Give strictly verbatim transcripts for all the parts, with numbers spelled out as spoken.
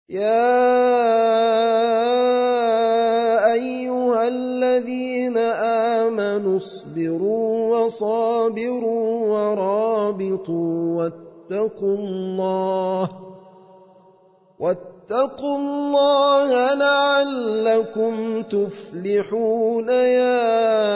يا أيها الذين آمنوا اصبروا وصابروا ورابطوا واتقوا الله واتقوا الله لعلكم تفلحون. يا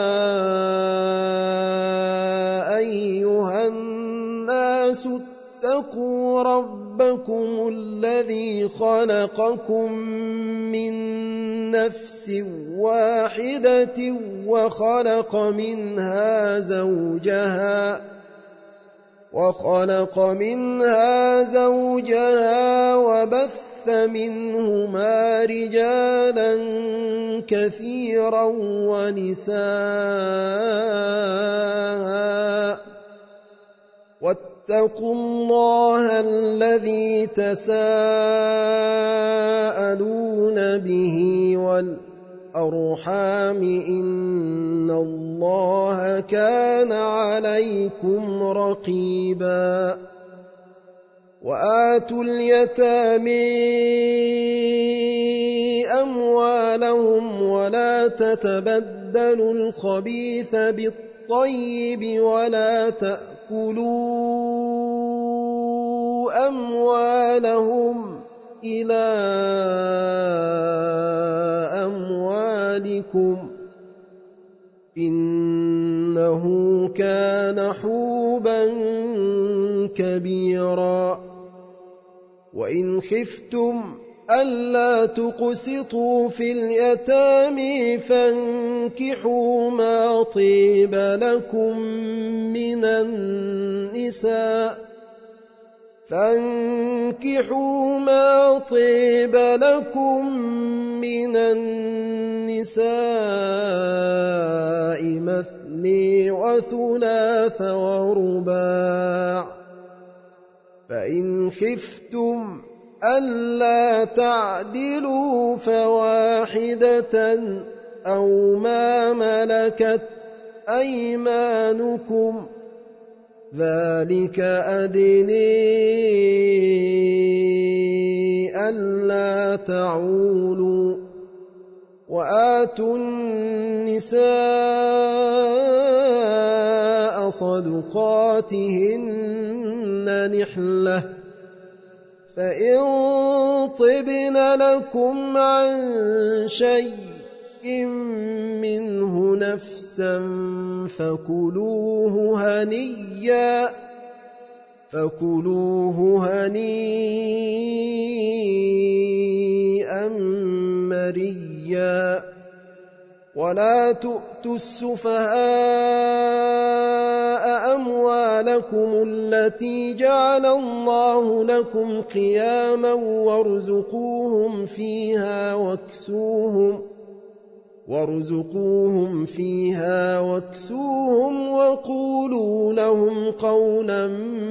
أيها الناس اتقوا ربكم الذي خلقكم من نفس واحدة وخلق منها زوجها وخلق منها زوجها وبث منهما رجالا كثيرا ونساء واتقوا الله الذي تساءلون به والأرحام إن الله كان عليكم رقيبا. وآتوا اليتامى أموالهم ولا تتبدلوا الخبيث بالطيب ولا تأكلوا أموالهم إلى أموالكم إنه كان حوبا كبيرا. وإن خفتم ألا تقسطوا في اليتامى فانكحوا ما طيب لكم من النساء فانكحوا ما طيب لكم من النساء مثني وثلاث ورباع. فإن خفتم ألا تعدلوا فواحدة أو ما ملكت أيمانكم ذلك أدني ألا تعولوا. وآتوا النساء صدقاتهن نحلة فإن طبن لكم عن شيء منه نفسا فكلوه هنيئا فكلوه هنيئا مريا. ولا تؤتوا السفهاء أموالكم التي جعل الله لكم قياما وارزقوهم فيها واكسوهم وارزقوهم فيها واكسوهم وقولوا لهم قولا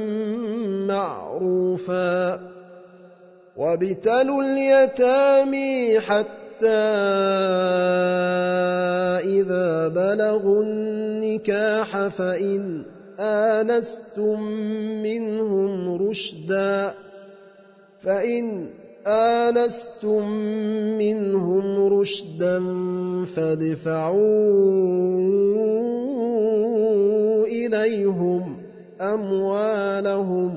معروفا. وابتلوا اليتامى حتى إذا بلغوا النكاح فإن آنستم منهم رشدا فإن آنستم منهم رشدا فادفعوا إليهم أموالهم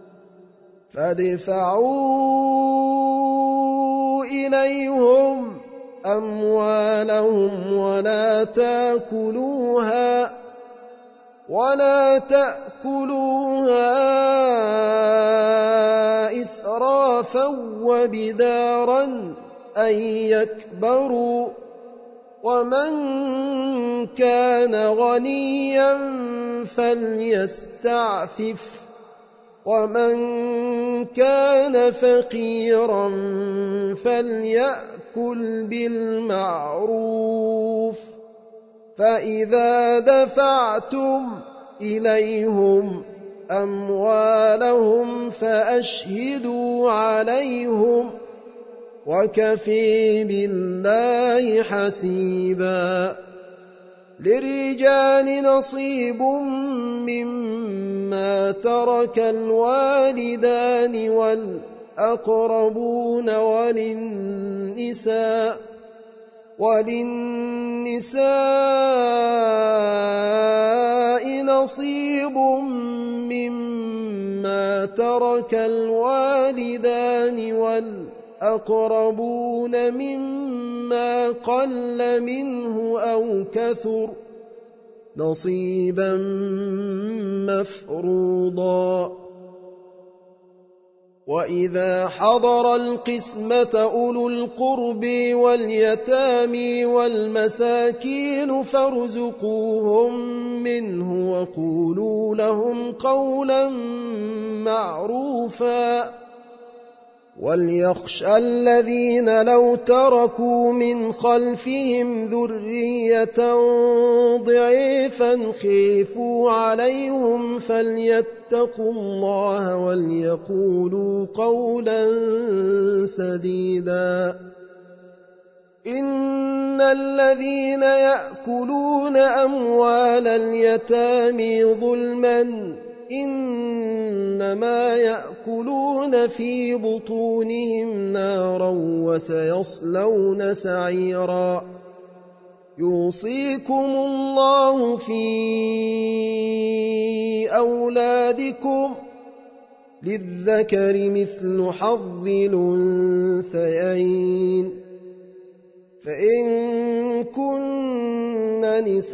فادفعوا إليهم أموالهم ولا تأكلوها ولا تأكلوها إسرافا وبدارا أن يكبروا. ومن كان غنيا فليستعفف ومن كان فقيرا فليأكل بالمعروف. فإذا دفعتم إليهم أموالهم فأشهدوا عليهم وكفى بالله حسيبا. للرجال نصيب مما ترك الوالدان والأقربون وللنساء وللنساء نصيب مما ترك الوالدان والأقربون مما قل منه أو كثر نصيبا مفروضا. وإذا حضر القسمة أولو القرب واليتامى والمساكين فارزقوهم منه وقولوا لهم قولا معروفا. وليخشى الذين لو تركوا من خلفهم ذرية ضعيفا خيفوا عليهم فليتقوا الله وليقولوا قولا سديدا. إن الذين يأكلون أموال اليتامى ظلما إنما يأكلون في بطونهم نارا وسيصلون سعيرا. يوصيكم الله في أولادكم للذكر مثل حظ الأنثيين فإن كن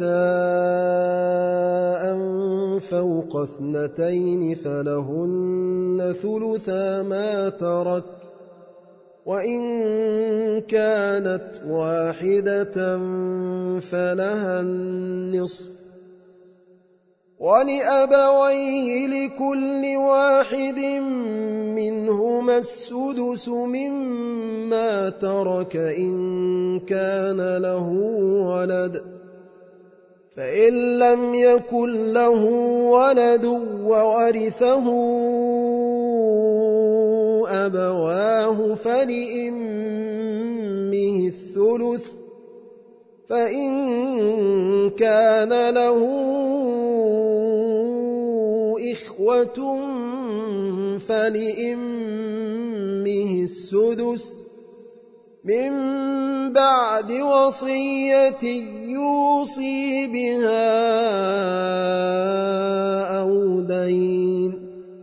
نساء فوق اثنتين فلهن ثلثا ما ترك وإن كانت واحدة فلها النصف ولأبويه لكل واحد منهما السدس مما ترك إن كان له ولد فإن لم يكن له ولد وورثه أبواه فلأمه الثلث فإن كان له إخوة فلأمه السدس من بعد وصية يوصي بها أو دين.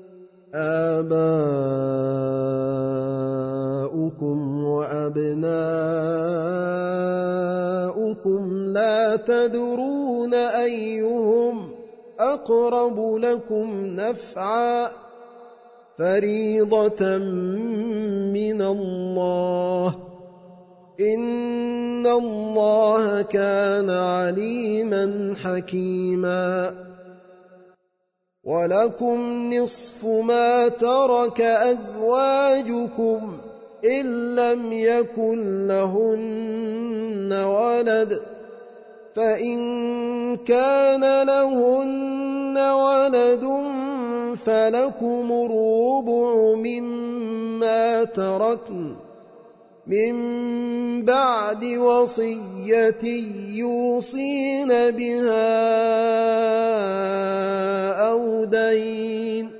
آباؤكم وأبناؤكم لا تدرون أيهم أقرب لكم نفعا فريضة من الله إن الله كان عليما حكيما. ولكم نصف ما ترك أزواجكم إن لم يكن لهن ولد فإن كان لهن ولد فلكم الربع مما تركن من بعد وصية يوصين بها أو دين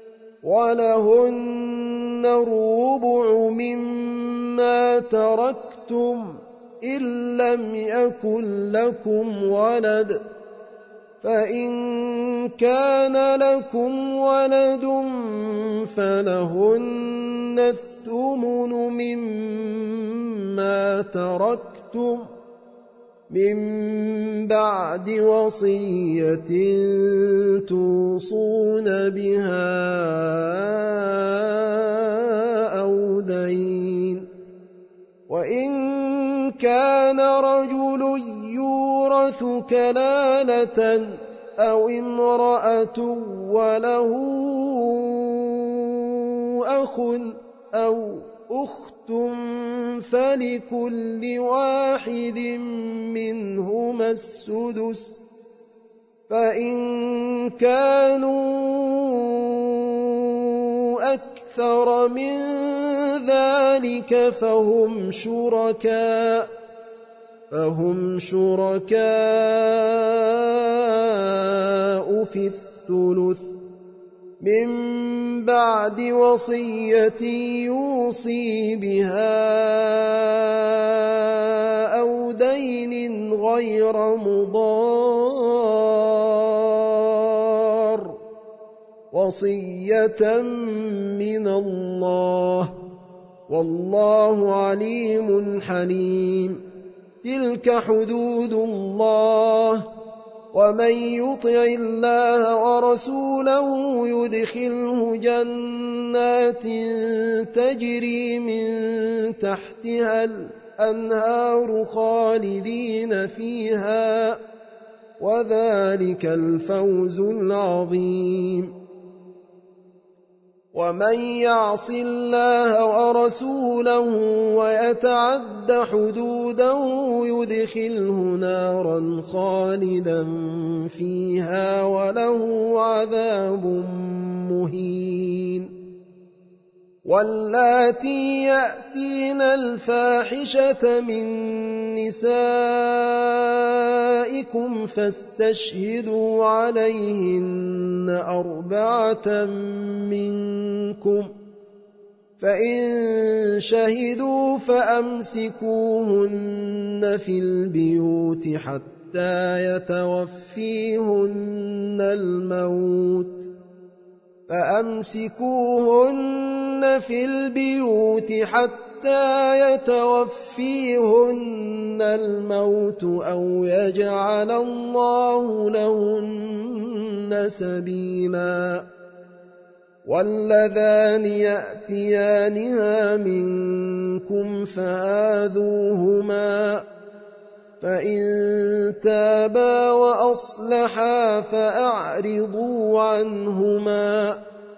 ولهن الربع مما تركتم إن لم يكن لكم ولد فإن كان لكم ولد فلهن الثمن مما تركتم من بعد وصية توصون بها أو دين. وإن كان رجل يورث كلالة أو امرأة وله أخ أو أخت فلكل واحد منهما السدس فإن كانوا أكثر من ذلك فهم شركاء فهم شركاء في الثلث من بعد وصية يوصي بها أو دين غير مضار وصية من الله والله عليم حليم. تلك حدود الله ومن يطع الله ورسوله يدخله جنات تجري من تحتها الأنهار خالدين فيها وذلك الفوز العظيم. ومن يعص الله ورسوله ويتعد حدوده يدخله نارا خالدا فيها وله عذاب مهين. واللاتي يأتين الفاحشة من نسائكم فاستشهدوا عليهن أربعة منكم فإن شهدوا فأمسكوهن في البيوت حتى يتوفيهن الموت فأمسكوهن في البيوت حتى يتوفيهن الموت أو يجعل الله لهن سبيلا. واللذان يأتيانها منكم فآذوهما فإن تابا وأصلحا فأعرضوا عنهما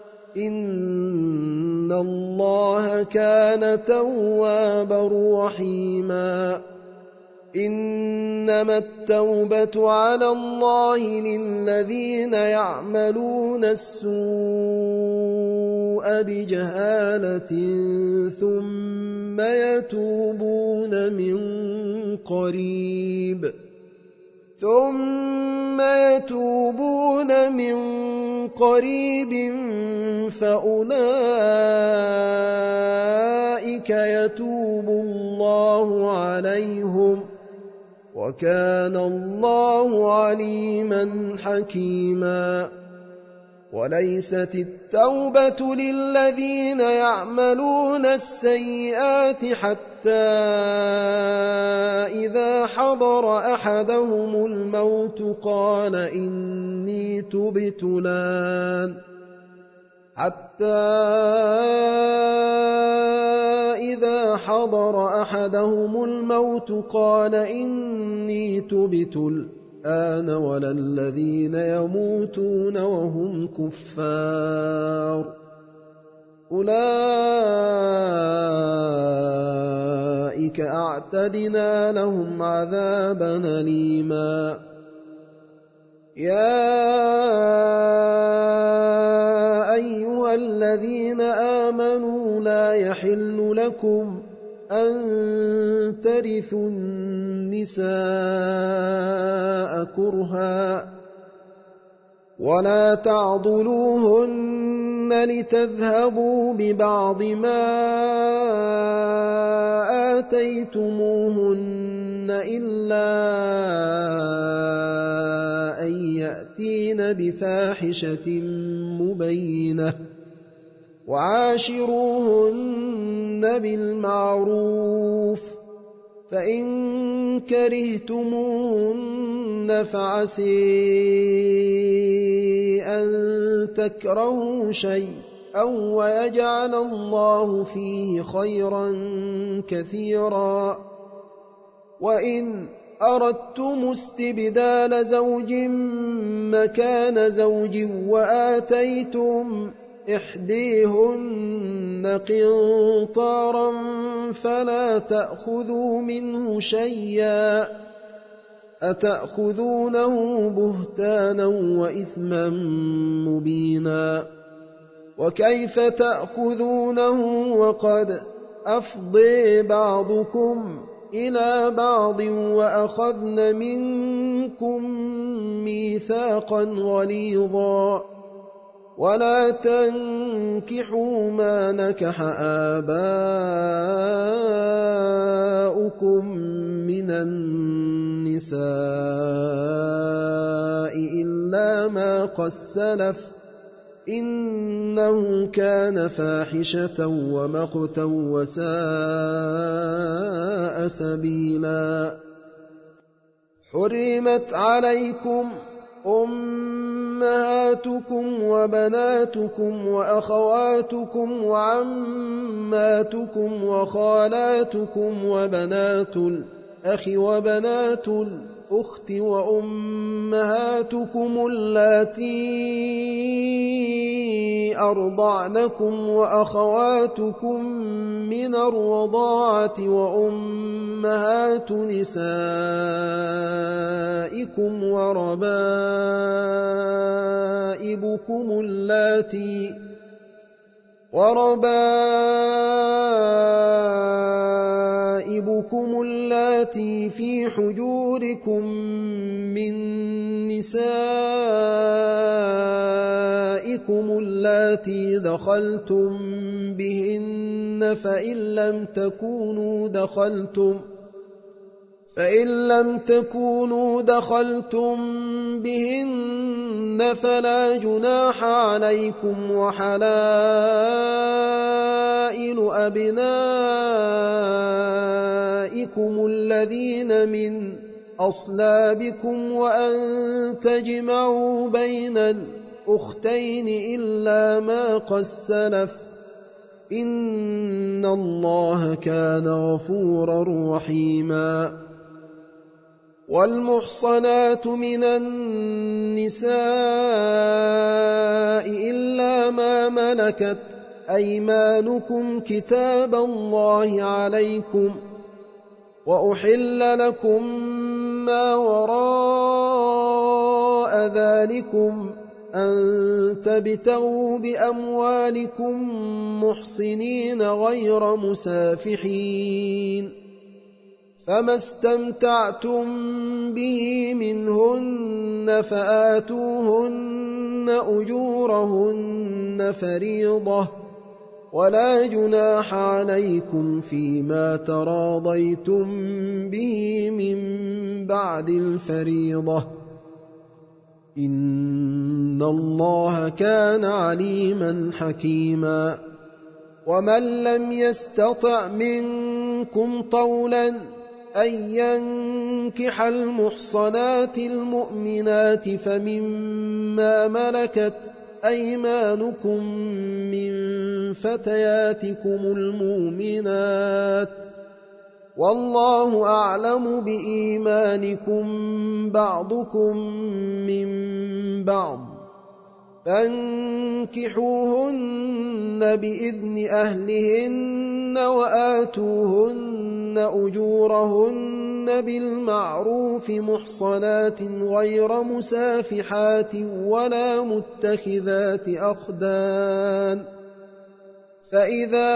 إن الله كان توابا رحيما. إنما التوبة على الله للذين يعملون السوء بجهالة ثم يتوبون من قريب ثم يتوبون من قريب فأولئك يتوب الله عليهم وكان الله عليما حكيما. وليست التوبة للذين يعملون السيئات حتى إذا حضر أحدهم الموت قال إني تبت الآن حتى إذا حضر أحدهم الموت قال إني تبت الآن ولا الذين يموتون وهم كفار أولئك أعتدنا لهم عذابا أليما. يا أيها الذين آمنوا لا يحل لكم أن ترثوا النساء كرها ولا تعضلوهن لتذهبوا ببعض ما آتيتموهن إلا أن يأتين بفاحشة مبينة وعاشروهن بالمعروف فإن كرهتموهن فعسي أن تكرهوا شيئا ويجعل الله فيه خيرا كثيرا. وإن أردتم استبدال زوج مكان زوج وآتيتم إحديهن قنطارا فلا تأخذوا منه شيئا أتأخذونه بهتانا وإثما مبينا. وكيف تأخذونه وقد أفضي بعضكم إلى بعض وأخذن منكم ميثاقا غليظا ولا تنكحوا ما نكح آباؤكم من النساء إلا ما قد سلف إنه كان فاحشة ومقتا وساء سبيلا. حرمت عليكم أمهاتكم وبناتكم وأخواتكم وعماتكم وخالاتكم وبنات الأخ وبنات الأخت وأمهاتكم اللاتي أرضعنكم وأخواتكم من الرضاعة وأمهات نسائكم وربائبكم اللاتي وربائبكم اللاتي في حجوركم من نسائكم اللاتي دخلتم بهن فإن لم تكونوا دخلتم فإن لم تكونوا دخلتم بهن فلا جناح عليكم وحلائل أبنائكم الذين من أصلابكم وأن تجمعوا بين الأختين إلا ما قد سلف إن الله كان غفورا رحيما. والمحصنات من النساء إلا ما ملكت أيمانكم كتاب الله عليكم وأحل لكم ما وراء ذلكم أن تبتغوا بأموالكم محصنين غير مسافحين فما استمتعتم به منهن فآتوهن أجورهن فريضة ولا جناح عليكم فيما تراضيتم به من بعد الفريضة إن الله كان عليما حكيما. ومن لم يستطع منكم طولا أن ينكح المحصنات المؤمنات فمما ملكت أيمانكم من فتياتكم المؤمنات والله أعلم بإيمانكم بعضكم من بعض فانكحوهن بإذن أهلهن وآتوهن أجورهن بالمعروف محصنات غير مسافحات ولا متخذات أخدان فإذا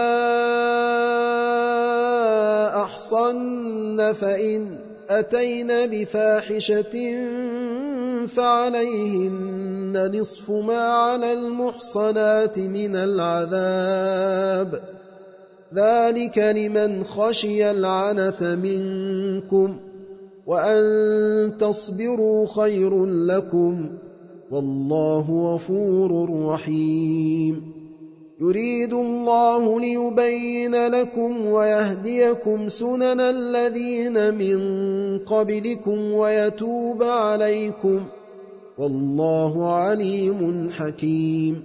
أحصن فإن أتين بفاحشة فعليهن نصف ما على المحصنات من العذاب ذلك لمن خشي العنة منكم وأن تصبروا خير لكم والله غفور رحيم. يريد الله ليبين لكم ويهديكم سنن الذين من قبلكم ويتوب عليكم والله عليم حكيم.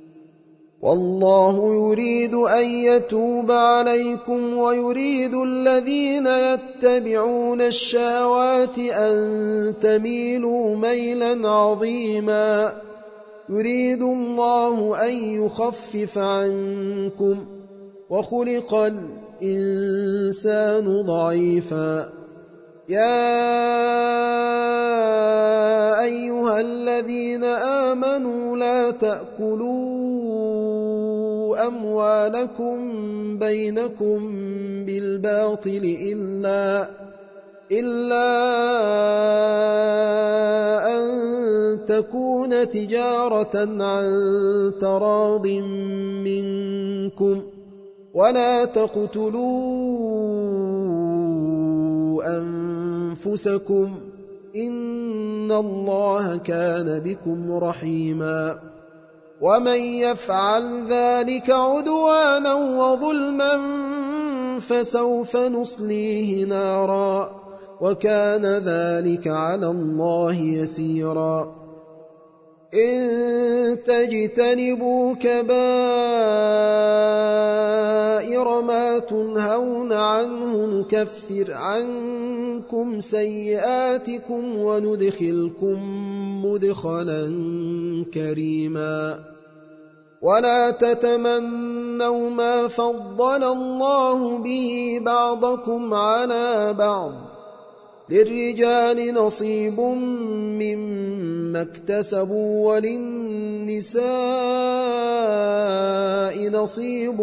والله يريد أن يتوب عليكم ويريد الذين يتبعون الشهوات أن تميلوا ميلا عظيما. يريد الله أن يخفف عنكم وخلق الإنسان ضعيفا. يا أيها الذين آمنوا لا تأكلوا أموالكم بينكم بالباطل إلا إلا أن تكون تجارة عن تراض منكم ولا تقتلوا أنفسكم إن الله كان بكم رحيما ومن يفعل ذلك عدوانا وظلما فسوف نصليه نارا وكان ذلك على الله يسيرا إن تجتنبوا كبائر ما تنهون عنه نكفر عنكم سيئاتكم وندخلكم مدخلا كريما ولا تتمنوا ما فضل الله به بعضكم على بعض للرجال نصيب مما اكتسبوا وللنساء نصيب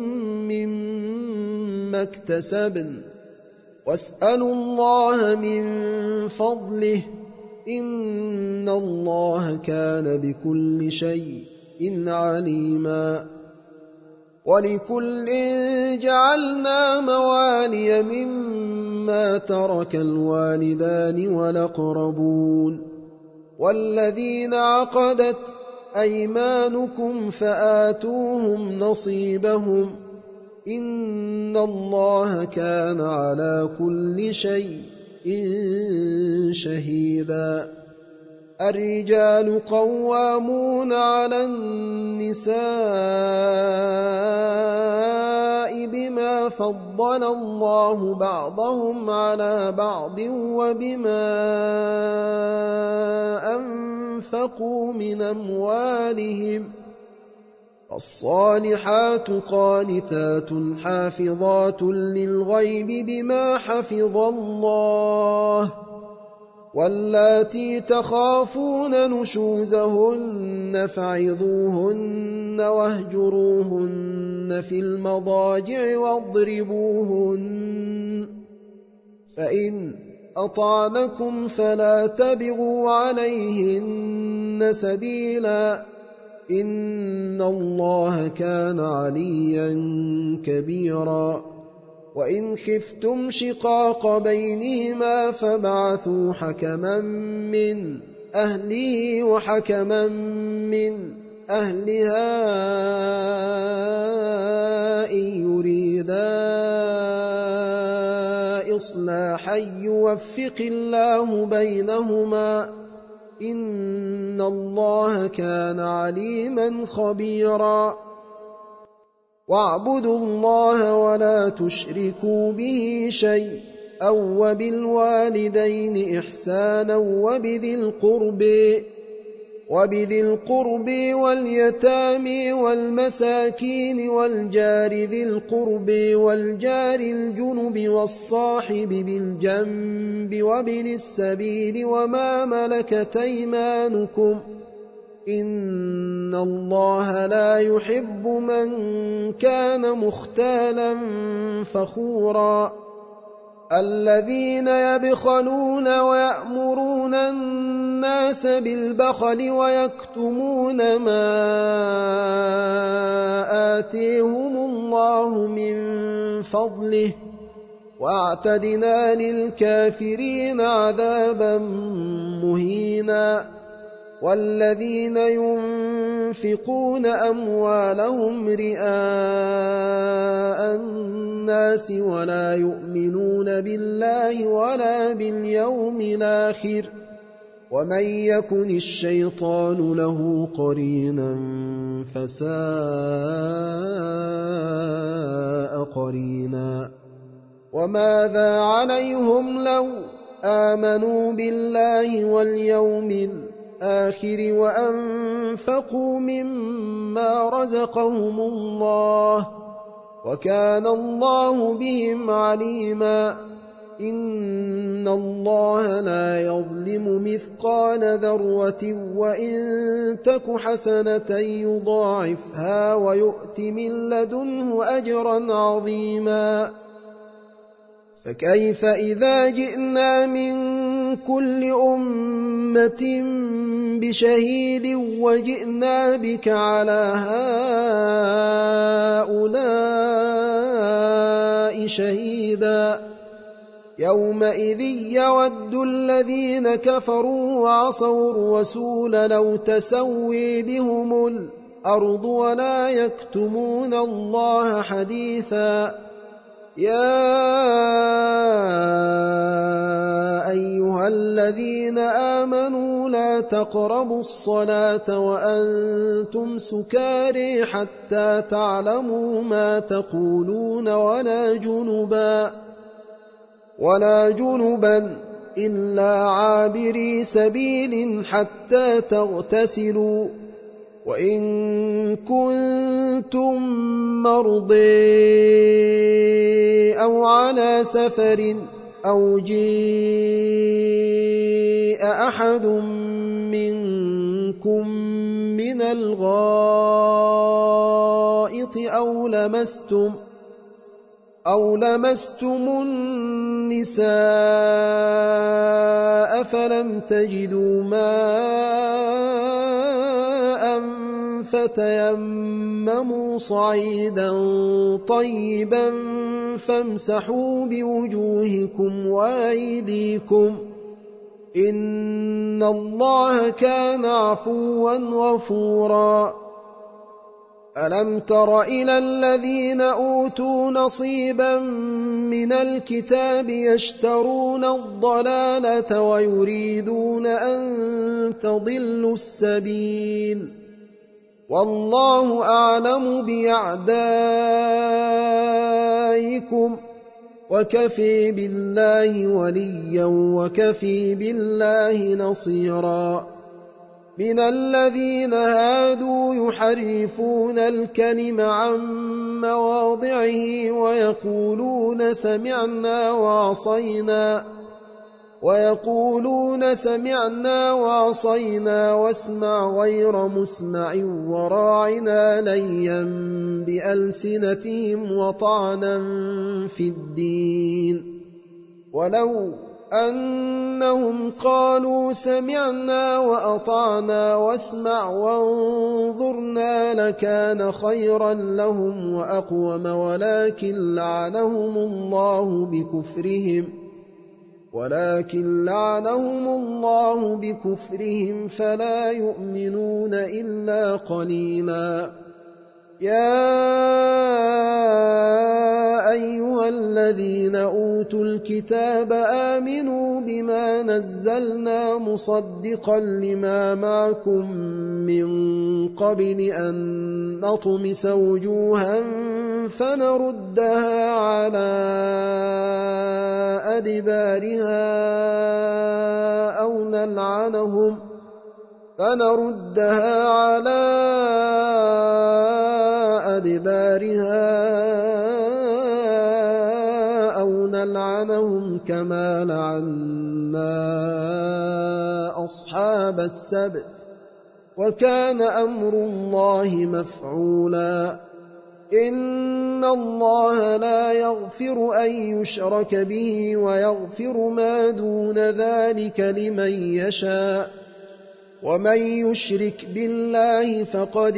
مما اكتسبن واسألوا الله من فضله إن الله كان بكل شيء عليما ولكل جعلنا موالي مما ترك الوالدان والأقربون والذين عقدت أيمانكم فآتوهم نصيبهم إن الله كان على كل شيء شهيدا الرجال قوامون على النساء بما فضل الله بعضهم على بعض وبما أنفقوا من أموالهم الصالحات قانتات حافظات للغيب بما حفظ الله واللاتي تخافون نشوزهن فعظوهن واهجروهن في المضاجع واضربوهن فإن أطعنكم فلا تبغوا عليهن سبيلا إن الله كان عليا كبيرا وإن خفتم شقاق بينهما فابعثوا حكما من أهله وحكما من أهلها إن يريدا إصلاحا يوفق الله بينهما إن الله كان عليما خبيرا واعبدوا الله ولا تشركوا به شيء أو وبالوالدين إحسانا وبذي القرب وبذي القرب واليتامى والمساكين والجار ذي القرب والجار الجنب والصاحب بالجنب وابن السبيل وما ملكت أيمانكم إن الله لا يحب من كان مختالا فخورا الذين يبخلون ويأمرون الناس بالبخل ويكتمون ما آتيهم الله من فضله واعتدنا للكافرين عذابا مهينا والذين ينفقون أموالهم رئاء الناس ولا يؤمنون بالله ولا باليوم الآخر ومن يكن الشيطان له قرينا فساء قرينا وماذا عليهم لو آمنوا بالله واليوم الآخر آخر وأنفقوا مما رزقهم الله وكان الله بهم عليما إن الله لا يظلم مثقال ذرة وإن تك حسنة يضاعفها ويؤت من لدنه أجرا عظيما فكيف إذا جئنا من كل أمة بشهيد وجئنا بك على هؤلاء شهيدا يومئذ يود الذين كفروا وعصوا الرسول لو تسوي بهم الأرض ولا يكتمون الله حديثا يا أيها الذين آمنوا لا تقربوا الصلاة وأنتم سكارى حتى تعلموا ما تقولون ولا جنبا ولا جنبا إلا عابري سبيل حتى تغتسلوا وإن كنتم مرضى أو على سفر أو جاء أحد منكم من الغائط أو لمستم أو لمستم النساء فلم تجدوا ماء فتيمموا صعيدا طيبا فامسحوا بوجوهكم وأيديكم إن الله كان عفوا غفورا ألم تر إلى الذين أوتوا نصيبا من الكتاب يشترون الضلالة ويريدون أن تضلوا السبيل والله أعلم بأعدائكم وكفي بالله وليا وكفي بالله نصيرا من الذين هادوا يحرفون الكلم عن مواضعه ويقولون سمعنا وعصينا ويقولون سمعنا وعصينا واسمع غير مسمع وراعنا ليا بألسنتهم وطعنا في الدين ولو أنهم قالوا سمعنا وأطعنا واسمع وانظرنا لكان خيرا لهم وأقوم ولكن لعنهم الله بكفرهم ولكن لعنهم الله بكفرهم فلا يؤمنون إلا قليلا يا أيها الذين أوتوا الكتاب آمنوا بما نزلنا مصدقا لما معكم من قبل أن نطمس وجوها فنردها على أدبارها أو نلعنهم فنردها على أدبارها أو نلعنهم كما لعنا أصحاب السبت وكان أمر الله مفعولا إن الله لا يغفر أن يشرك به ويغفر ما دون ذلك لمن يشاء ومن يشرك بالله فقد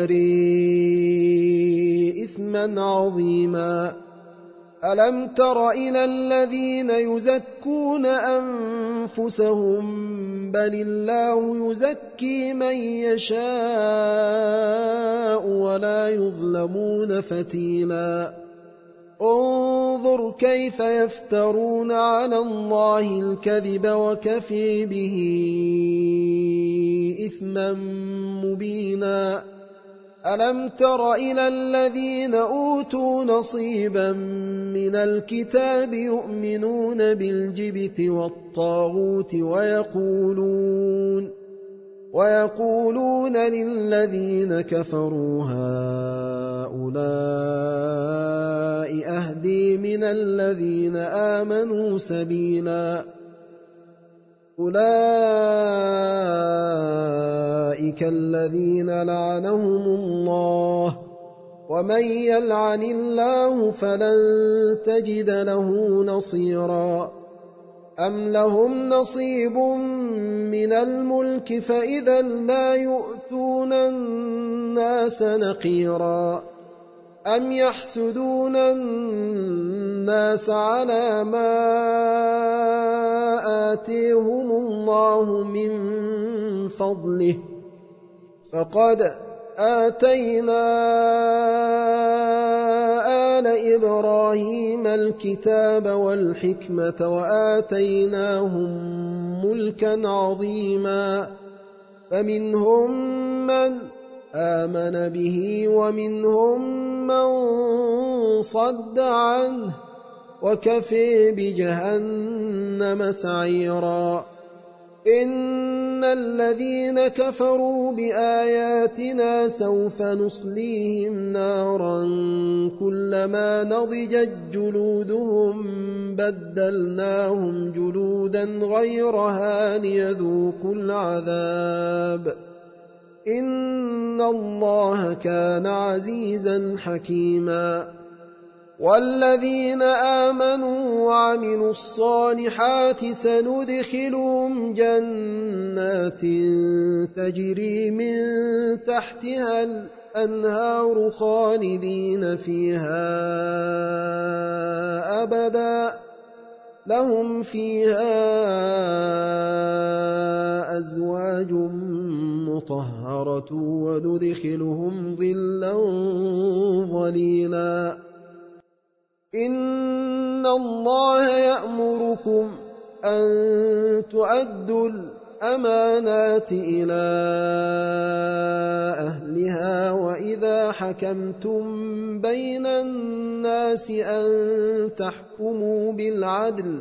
افتري إثما عظيما ألم تر إلى الذين يزكون أنفسهم بل الله يزكي من يشاء ولا يظلمون فتيلا انظر كيف يفترون على الله الكذب وكفي به إثما مبينا ألم تر إلى الذين أوتوا نصيبا من الكتاب يؤمنون بالجبت والطاغوت ويقولون ويقولون للذين كفروا هؤلاء أهدي من الذين آمنوا سبيلا أولئك الذين لعنهم الله ومن يلعن الله فلن تجد له نصيرا أم لهم نصيب من الملك فإذا لا يؤتون الناس نقيرا أم يحسدون الناس على ما آتيهم الله من فضله فقد آتينا آل إبراهيم الكتاب والحكمة وآتيناهم ملكا عظيما فمنهم من آمن به ومنهم من صد عنه وكفى بجهنم سعيرا إن الذين كفروا بآياتنا سوف نصليهم نارا كلما نضجت جلودهم بدلناهم جلودا غيرها ليذوقوا العذاب إن الله كان عزيزا حكيما والذين آمنوا وعملوا الصالحات سندخلهم جنات تجري من تحتها الأنهار خالدين فيها أبدا لهم فيها أزواج مطهرة وندخلهم ظلا ظليلا إن الله يأمركم أن تؤدوا الأمانات إلى أهلها وإذا حكمتم بين الناس أن تحكموا بالعدل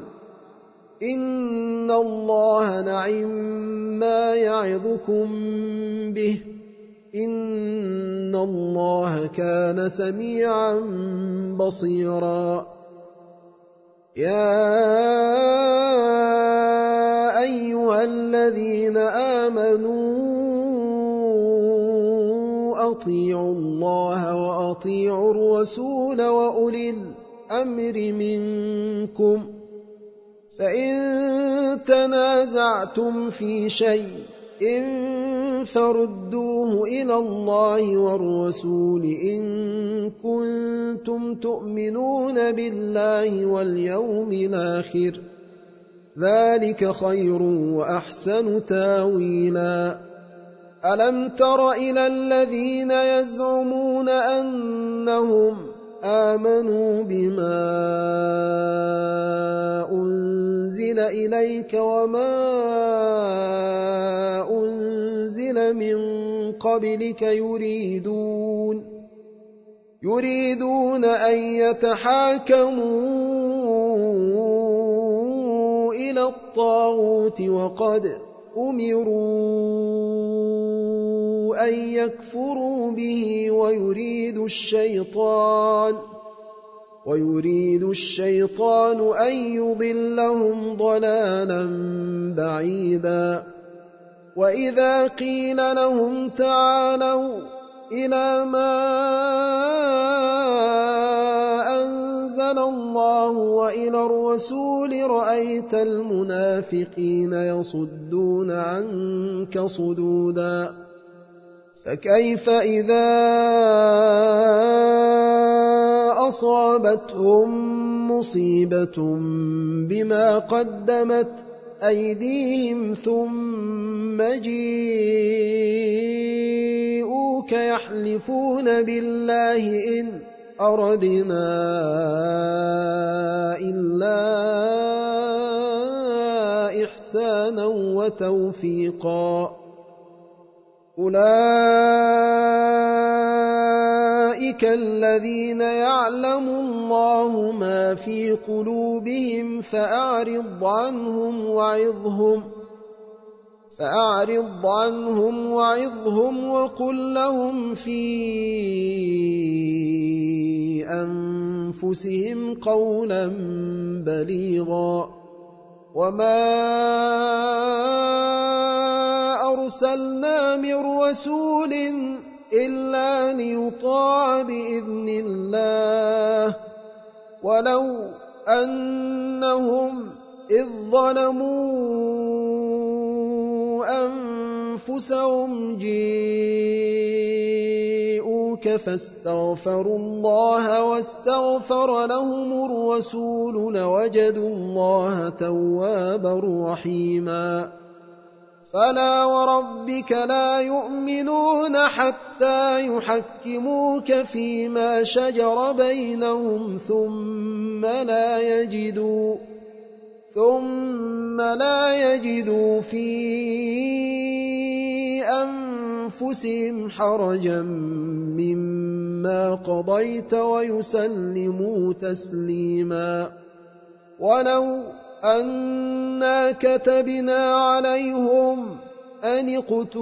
إن الله نعم ما يعظكم به إن الله كان سميعا بصيرا يا أيها الذين آمنوا أطيعوا الله وأطيعوا الرسول وأولي الأمر منكم فإن تنازعتم في شيء فردوه إلى الله والرسول إن كنتم تؤمنون بالله واليوم الآخر ذلك خير وأحسن تاويلا ألم تر إلى الذين يزعمون أنهم آمنوا بما أنزل إليك وما أنزل من قبلك يريدون يريدون أن يتحاكموا إلى الطاغوت وقد أمروا أن يكفروا به ويريد الشيطان ويريد الشيطان أن يضلهم ضلالا بعيدا وإذا قيل لهم تعالوا إلى ما أنزل الله وإلى الرسول رأيت المنافقين يصدون عنك صدودا فكيف إذا أصابتهم مصيبة بما قدمت أيديهم ثم جيءوك يحلفون بالله إن أردنا إلا إحسانا وتوفيقا أولئك الذين يعلم الله ما في قلوبهم فأعرض عنهم وعظهم فأعرض عنهم وعظهم وقل لهم في أنفسهم قولا بليغا وما أرسلنا من رسول إلا ليطاع بإذن الله ولو أنهم إذ ظلموا أنفسهم جاءوك فاستغفروا الله واستغفر لهم الرسول لوجدوا الله توابا رحيما فلا وربك لا يؤمنون حتى يحكموك فيما شجر بينهم ثم لا يجدوا ثم لا يجدوا في أنفسهم حرجا مما قضيت ويسلموا تسليما ولو أنا كتبنا عليهم أن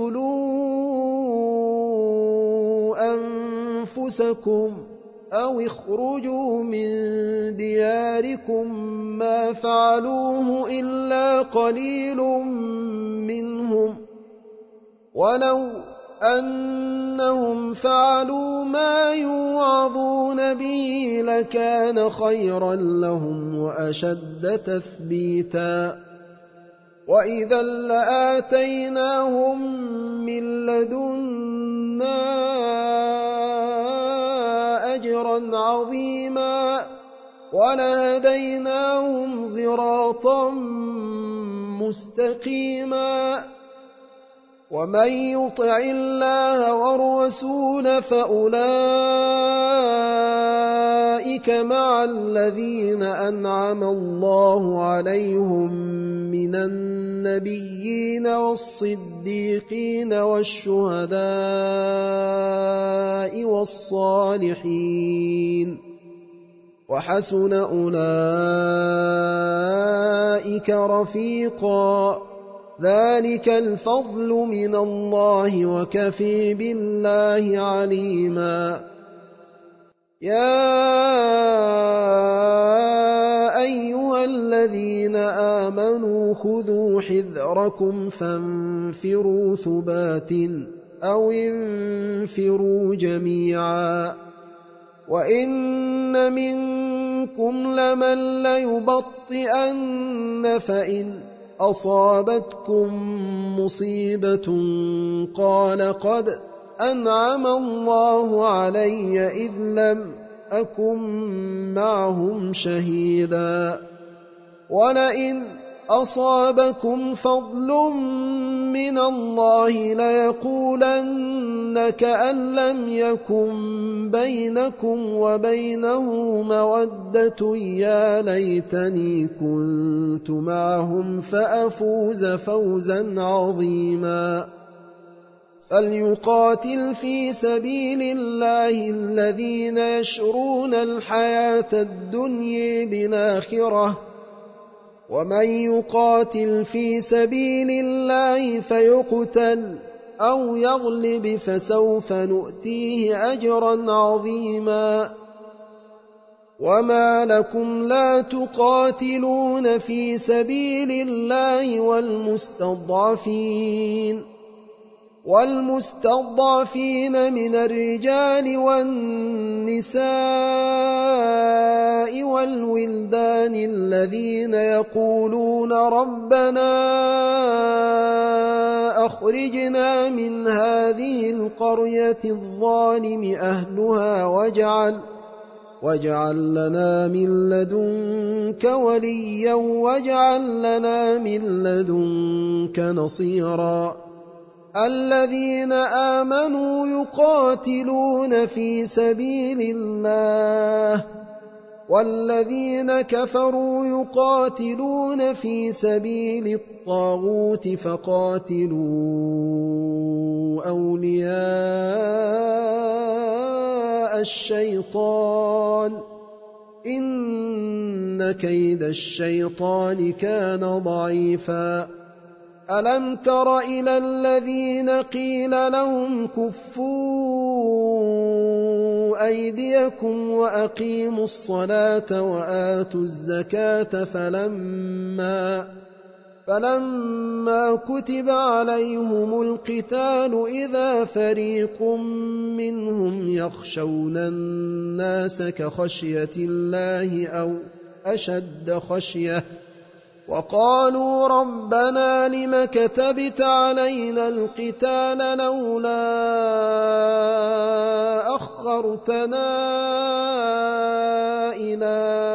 اقتلوا أنفسكم أو اخرجوا من دياركم ما فعلوه إلا قليل منهم ولو أنهم فعلوا ما يوعظون به لكان خيرا لهم وأشد تثبيتا وإذا لآتيناهم من لدنا أجرا عظيما ولهديناهم صراطا مستقيما ومن يطع الله والرسول فأولئك مع الذين أنعم الله عليهم من النبيين والصديقين والشهداء والصالحين وحسن أولئك رفيقا ذلك الفضل من الله وكفى بالله عليما يا أيها الذين آمنوا خذوا حذركم فانفروا ثبات أو انفروا جميعا وإن منكم لمن ليبطئن فإن أصابتكم مصيبة قال قد أنعم الله علي إذ لم أكن معهم شهيدا ولئن أصابكم فضل من الله ليقولن كأن لم يكن بينكم وبينه مودة يا ليتني كنت معهم فأفوز فوزا عظيما فليقاتل في سبيل الله الذين يشرون الحياة الدنيا بالآخرة ومن يقاتل في سبيل الله فيقتل أو يغلب فسوف نؤتيه أجرا عظيما وما لكم لا تقاتلون في سبيل الله والمستضعفين والمستضعفين من الرجال والنساء والولدان الذين يقولون ربنا أخرجنا من هذه القرية الظالم أهلها واجعل واجعل لنا من لدنك وليا واجعل لنا من لدنك نصيرا الذين آمنوا يقاتلون في سبيل الله والذين كفروا يقاتلون في سبيل الطاغوت فقاتلوا أولياء الشيطان إن كيد الشيطان كان ضعيفا ألم تر إلى الذين قيل لهم كفوا أيديكم وأقيموا الصلاة وآتوا الزكاة فلما فلما كتب عليهم القتال إذا فريق منهم يخشون الناس كخشية الله أو أشد خشية وقالوا ربنا لم كتبت علينا القتال لولا أخرتنا إلى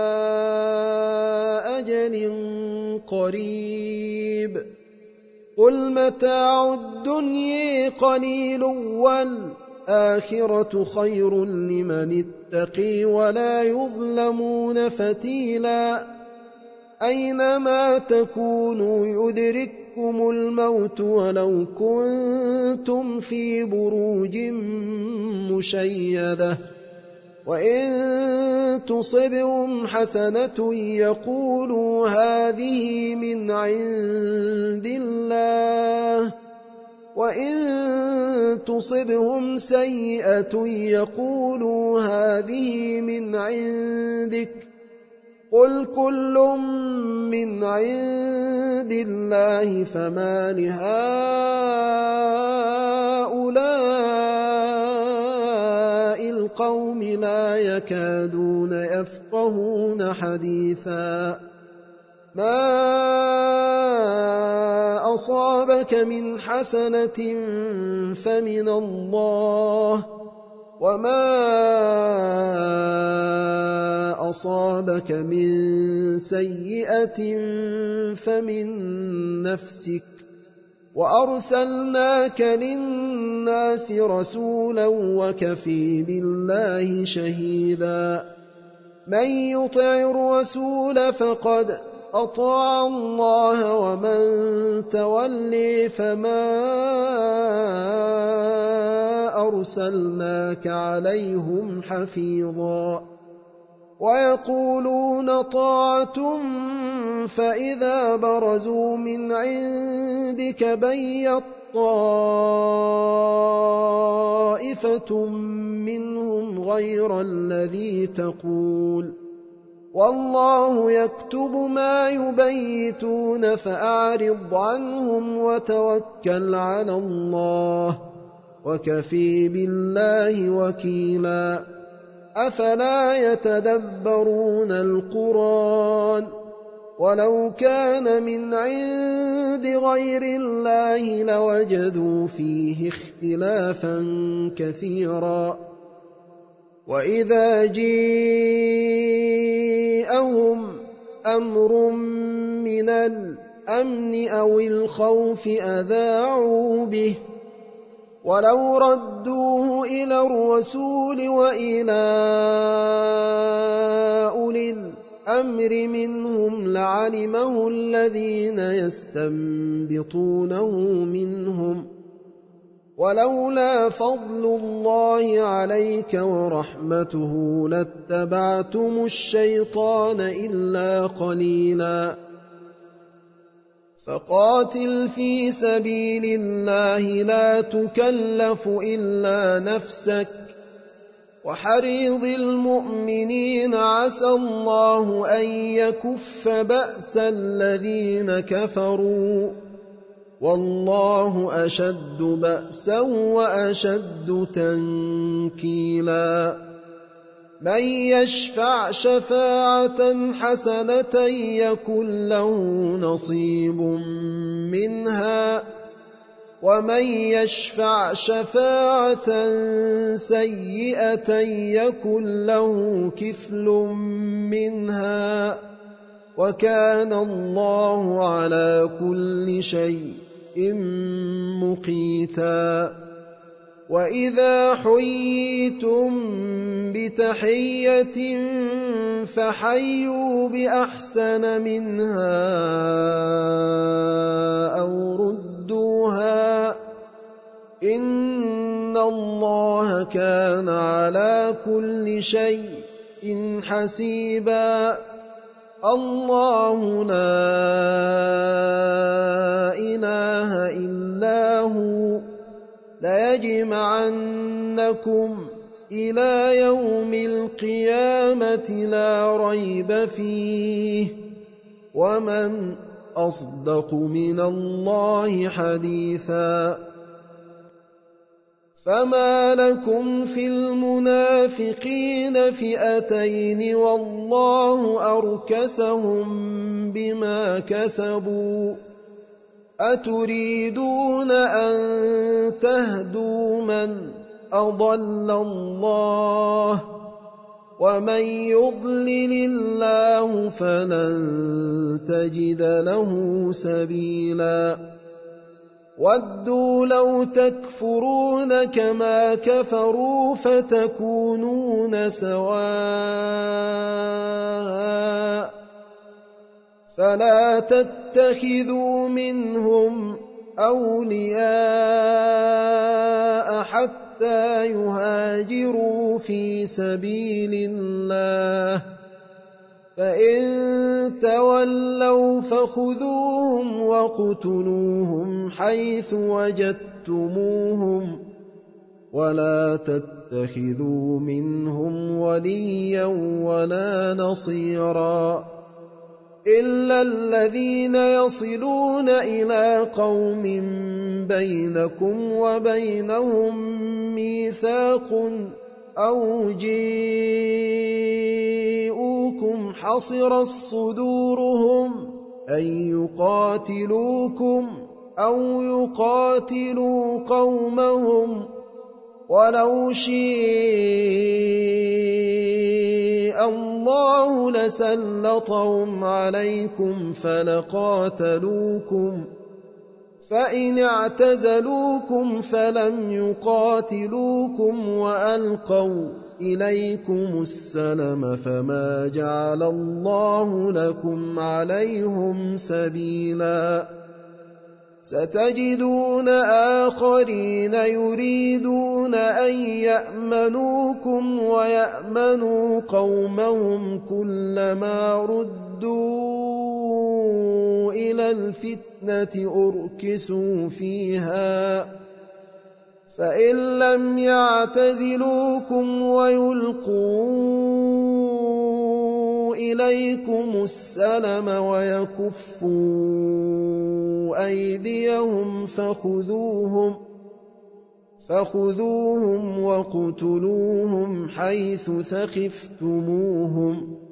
أجل قريب قل متاع الدنيا قليل والآخرة خير لمن اتقي ولا يظلمون فتيلا أينما تكونوا يدرككم الموت ولو كنتم في بروج مشيدة وإن تصبهم حسنة يقولوا هذه من عند الله وإن تصبهم سيئة يقولوا هذه من عندك قل كل من عند الله فما لهؤلاء القوم لا يكادون يفقهون حديثا ما أصابك من حسنة فمن الله وما أصابك من سيئة فمن نفسك وأرسلناك للناس رسولا وكفي بالله شهيدا من يطع الرسول فقد أطاع الله ومن تولي فما أرسلناك عليهم حفيظا ويقولون طاعة فإذا برزوا من عندك بيت طائفة منهم غير الذي تقول والله يكتب ما يبيتون فأعرض عنهم وتوكل على الله وكفي بالله وكيلا أفلا يتدبرون القرآن ولو كان من عند غير الله لوجدوا فيه اختلافا كثيرا وإذا جاءهم أمر من الأمن أو الخوف أذاعوا به ولو ردوه إلى الرسول وإلى أولي الأمر منهم لعلمه الذين يستنبطونه منهم ولولا فضل الله عليك ورحمته لاتبعتم الشيطان إلا قليلا فقاتل في سبيل الله لا تكلف إلا نفسك وحرض المؤمنين عسى الله أن يكف بأس الذين كفروا والله أشد بأسا وأشد تنكيلا من يشفع شفاعة حسنة يكن له نصيب منها ومن يشفع شفاعة سيئة يكن له كفل منها وكان الله على كل شيء مقيتا وإذا حييتم بتحية فحيوا بأحسن منها أو ردوها إن الله كان على كل شيء حسيبا الله لا إله إلا هو ليجمعنكم إلى يوم القيامة لا ريب فيه ومن أصدق من الله حديثا فما لكم في المنافقين فئتين والله أركسهم بما كسبوا أتريدون أن تهدوا من أضل الله ومن يضلل الله فلن تجد له سبيلا ودوا لو تكفرون كما كفروا فتكونون سواء فلا تتخذوا منهم أولياء حتى يهاجروا في سبيل الله فإن تولوا فخذوهم وَاقْتُلُوهُمْ حيث وجدتموهم ولا تتخذوا منهم وليا ولا نصيرا إلا الذين يصلون إلى قوم بينكم وبينهم ميثاق أو جيءوكم حصرت صدورهم أن يقاتلوكم أو يقاتلوا قومهم ولو شاء الله لسلطهم عليكم فلقاتلوكم فإن اعتزلوكم فلم يقاتلوكم وألقوا إليكم السلم فما جعل الله لكم عليهم سبيلا ستجدون آخرين يريدون أن يأمنوكم ويأمنوا قومهم كلما ردوا إلى الفتنة أركسوا فيها فإن لم يعتزلوكم ويلقوا إليكم السلم ويكفوا أيديهم فخذوهم فخذوهم وَاقْتُلُوهُمْ حيث ثقفتموهم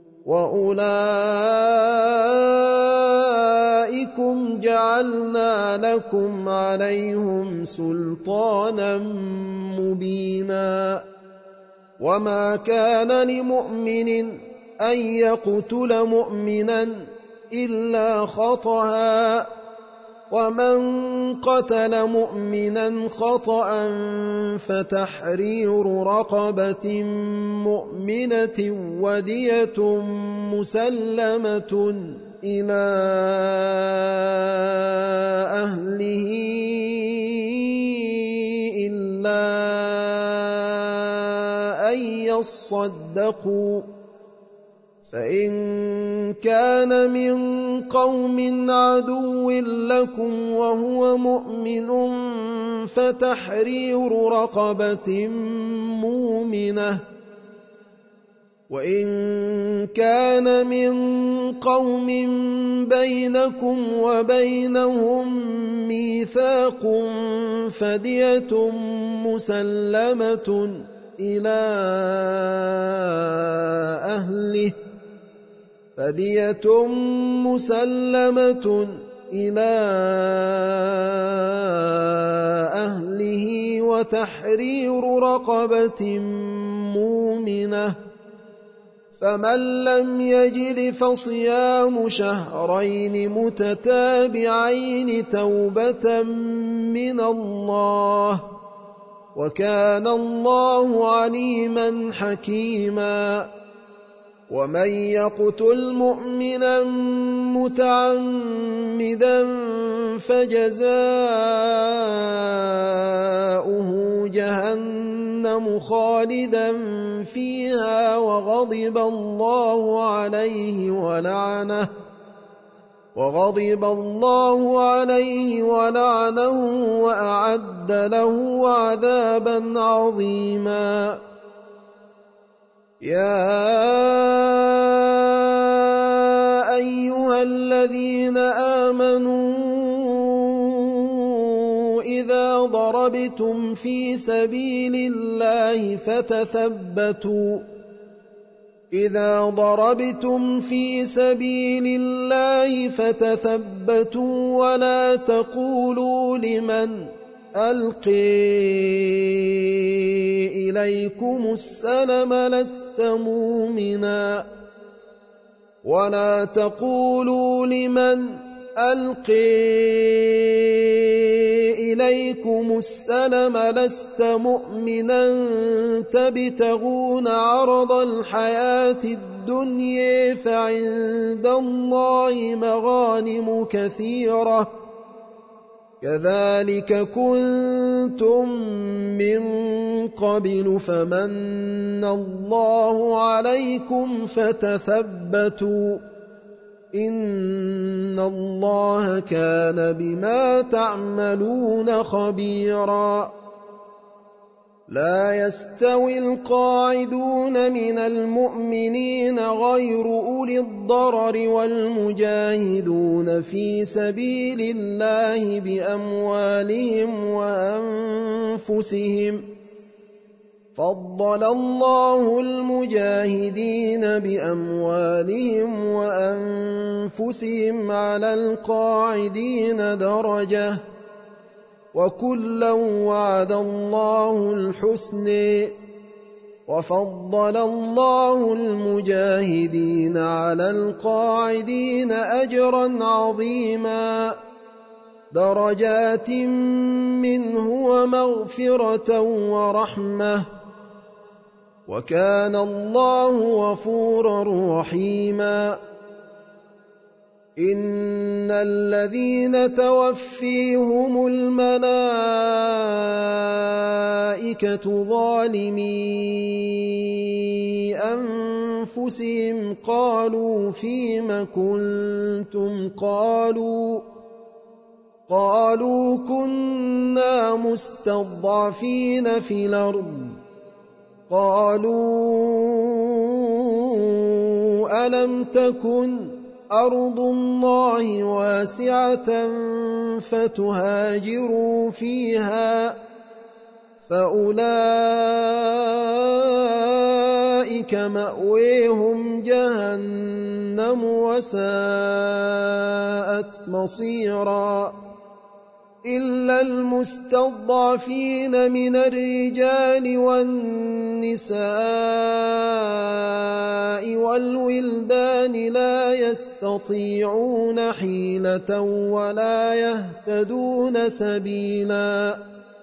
وأولئكم جعلنا لكم عليهم سلطانا مبينا وما كان لمؤمن أن يقتل مؤمنا إلا خطأ ومن قتل مؤمنا خطأ فتحرير رقبة مؤمنة ودية مسلمة إلى أهله إلا أن يصدقوا فإن كان من قوم عدو لكم وهو مؤمن فتحرير رقبة مؤمنة وإن كان من قوم بينكم وبينهم ميثاق فدية مسلمة إلى أهله فدية مسلمة إلى أهله وتحرير رقبة مؤمنة فمن لم يجد فصيام شهرين متتابعين توبة من الله وكان الله عليما حكيما ومن يقتل مؤمنا متعمدا فجزاؤه جهنم خالدا فيها وغضب الله عليه ولعنه وغضب الله عليه ولعنه وأعد له عذابا عظيما يا أيها الذين آمنوا إذا ضربتم ضربتم في سبيل الله فتثبتوا إذا ضربتم في سبيل الله فتثبتوا ولا تقولوا لمن ألقي إليكم السلم لست مؤمنا ولا تقولوا لمن ألقي إليكم السلم لست مؤمنا تبتغون عرض الحياة الدنيا فعند الله مغانم كثيرة كذلك كنتم من قبل فمن الله عليكم فتثبتوا إن الله كان بما تعملون خبيرا لا يستوي القاعدون من المؤمنين غير أولي الضرر والمجاهدون في سبيل الله بأموالهم وأنفسهم فضل الله المجاهدين بأموالهم وأنفسهم على القاعدين درجة وكلا وعد الله الحسن وفضل الله المجاهدين على القاعدين أجرا عظيما درجات منه ومغفرة ورحمة وكان الله غفورا رحيما إن الذين توفيهم الملائكة ظالمي أنفسهم قالوا فيم كنتم قالوا قالوا كنا مستضعفين في الأرض قالوا ألم تكن أرض الله واسعة فتهاجروا فيها فأولئك مأويهم جهنم وساءت مصيرا إلا المستضعفين من الرجال والنساء والولدان لا يستطيعون حيلة ولا يهتدون سبيلا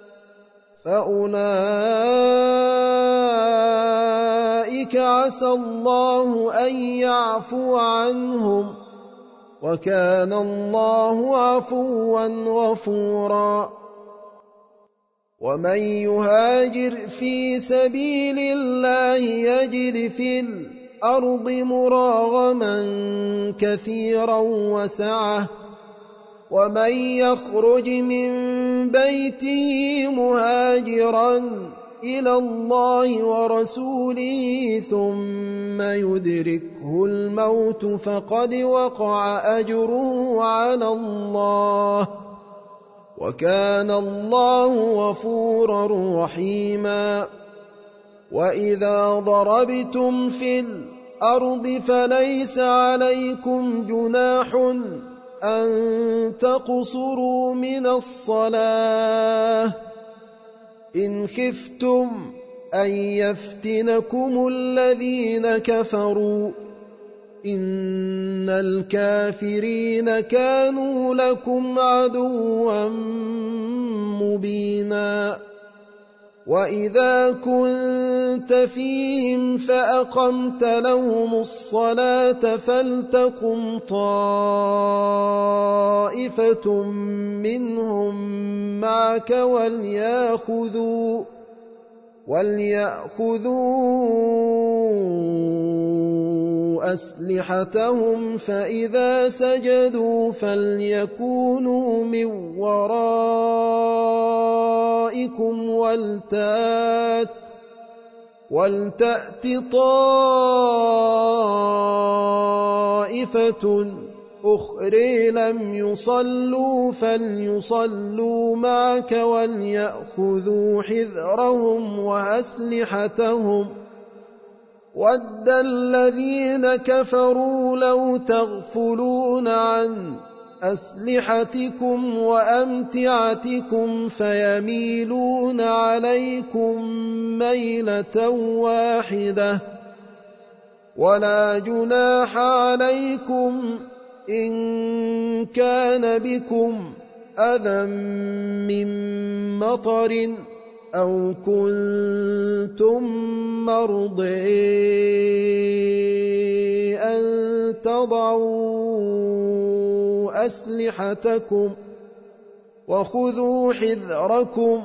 فأولئك عسى الله أن يعفو عنهم وكان الله عفوا غفورا ومن يهاجر في سبيل الله يجد في الأرض مراغما كثيرا وسعة ومن يخرج من بيته مهاجرا إلى الله ورسوله ثم يدركه الموت فقد وقع أجره على الله وكان الله غفورا رحيما وإذا ضربتم في الأرض فليس عليكم جناح أن تقصروا من الصلاة إن خفتم أن يفتنكم الذين كفروا إن الكافرين كانوا لكم عدوا مبينا وإذا كنت فيهم فأقمت لهم الصلاة فلتقم طائفة منهم معك وليأخذوا وليأخذوا أسلحتهم فإذا سجدوا فليكونوا من ورائكم ولتأت ولتأت طائفة أخرى لم يصلوا فليصلوا معك وليأخذوا حذرهم وأسلحتهم ود الذين كفروا لو تغفلون عن أسلحتكم وأمتعتكم فيميلون عليكم ميلة واحدة ولا جناح عليكم إن كان بكم أذى من مطر أو كنتم مرضى أن تضعوا أسلحتكم وخذوا حذركم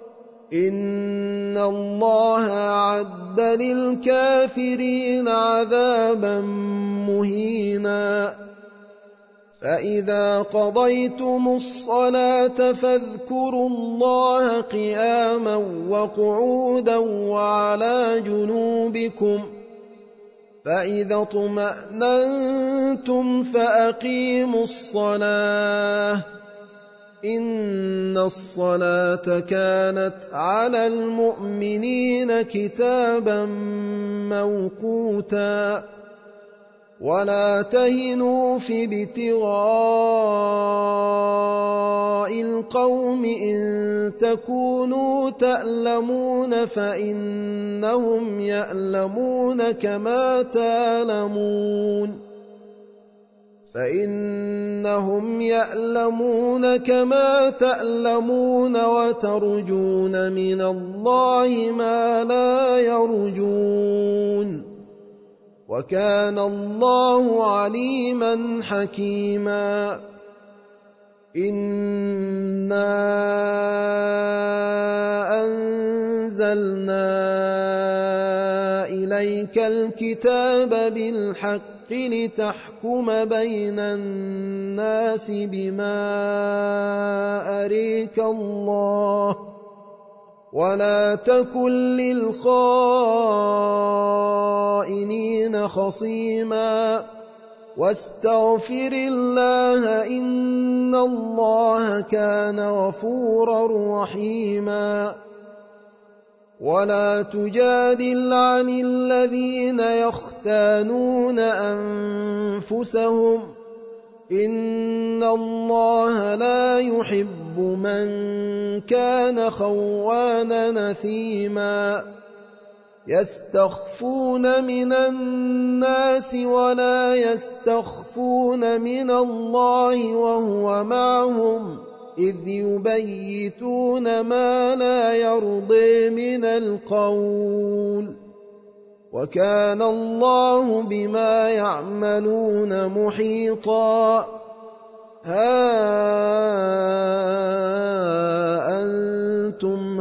إن الله أعد للكافرين عذابا مهينا فإذا قضيتم الصلاة فاذكروا الله قياما وقعودا وعلى جنوبكم فإذا اطمأننتم فأقيموا الصلاة إن الصلاة كانت على المؤمنين كتابا موقوتا ولا تهنوا في ابتغاء القوم إن تكونوا تألمون فإنهم يألمون كما تألمون فإنهم يألمون كما تألمون وترجون من الله ما لا يرجون وكان الله عليما حكيما إنا أنزلنا إليك الكتاب بالحق لتحكم بين الناس بما أريك الله ولا تكن للخائنين خصيما واستغفر الله إن الله كان غفورا رحيما ولا تجادل عن الذين يختانون أنفسهم إن الله لا يحب من كان خوانا نثيما يستخفون من الناس ولا يستخفون من الله وهو معهم إذ يبيتون ما لا يرضي من القول وكان الله بما يعملون محيطا ها أنتم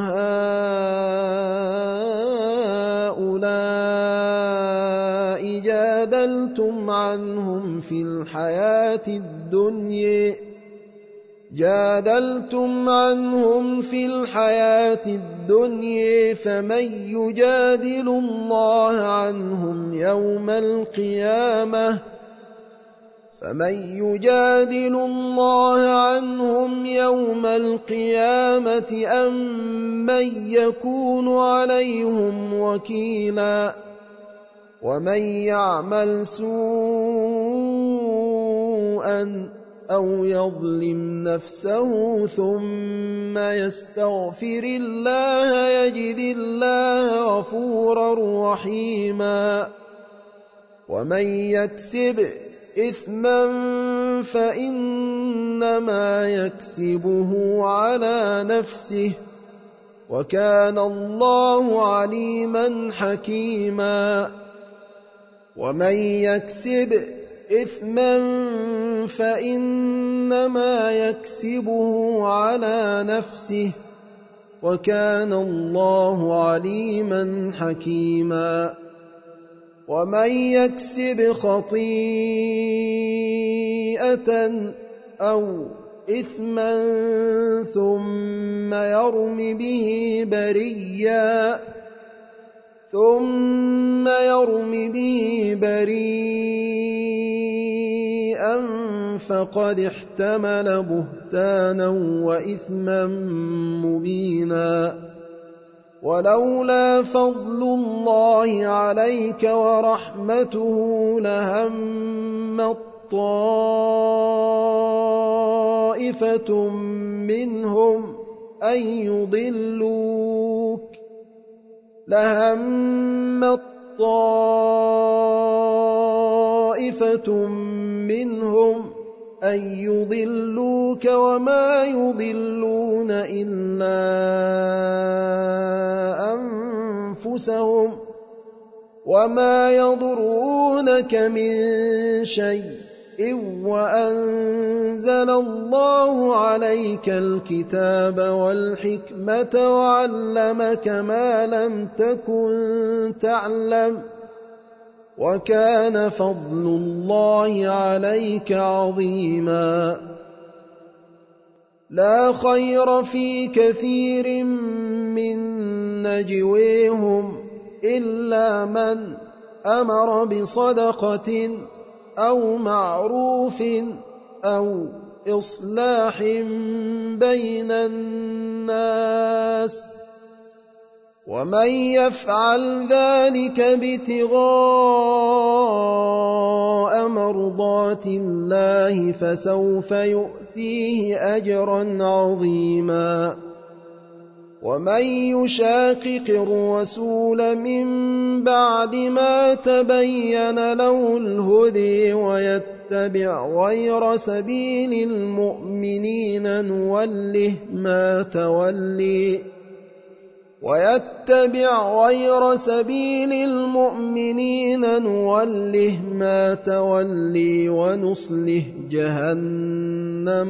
هؤلاء جادلتم عنهم في الحياة الدنيا جادلتم عنهم في الحياة الدنيا فمن يجادل الله عنهم يوم القيامة فمن يجادل الله عنهم يوم القيامة أم من يكون عليهم وكيلا ومن يعمل سوءا أو يظلم نفسه ثم يستغفر الله يجد الله غفورا رحيما ومن يكسب إثما فإنما يكسبه على نفسه وكان الله عليما حكيما ومن يكسب إثما فإنما يكسبه على نفسه وكان الله عليما حكيما ومن يكسب خطيئة أو إثما ثم يرم به بريا ثم يرم به بريئا فقد احتمل بهتانا وإثما مبينا. ولولا فضل الله عليك ورحمته لهمت طائفة منهم أن يضلوك لهمت طائفة منهم أن يضلوك وما يضلون إلا أنفسهم وما يضرونك من شيء وأنزل الله عليك الكتاب والحكمة وعلمك ما لم تكن تعلم وكان فضل الله عليك عظيما. لا خير في كثير من نجويهم إلا من أمر بصدقة أو معروف أو إصلاح بين الناس ومن يفعل ذلك ابتغاء مرضات الله فسوف يؤتيه أجرا عظيما. ومن يشاقق الرسول من بعد ما تبين له الهدي ويتبع غير سبيل المؤمنين نوله ما تولي ويتبع غير سبيل المؤمنين نوله ما تولي ونصله جهنم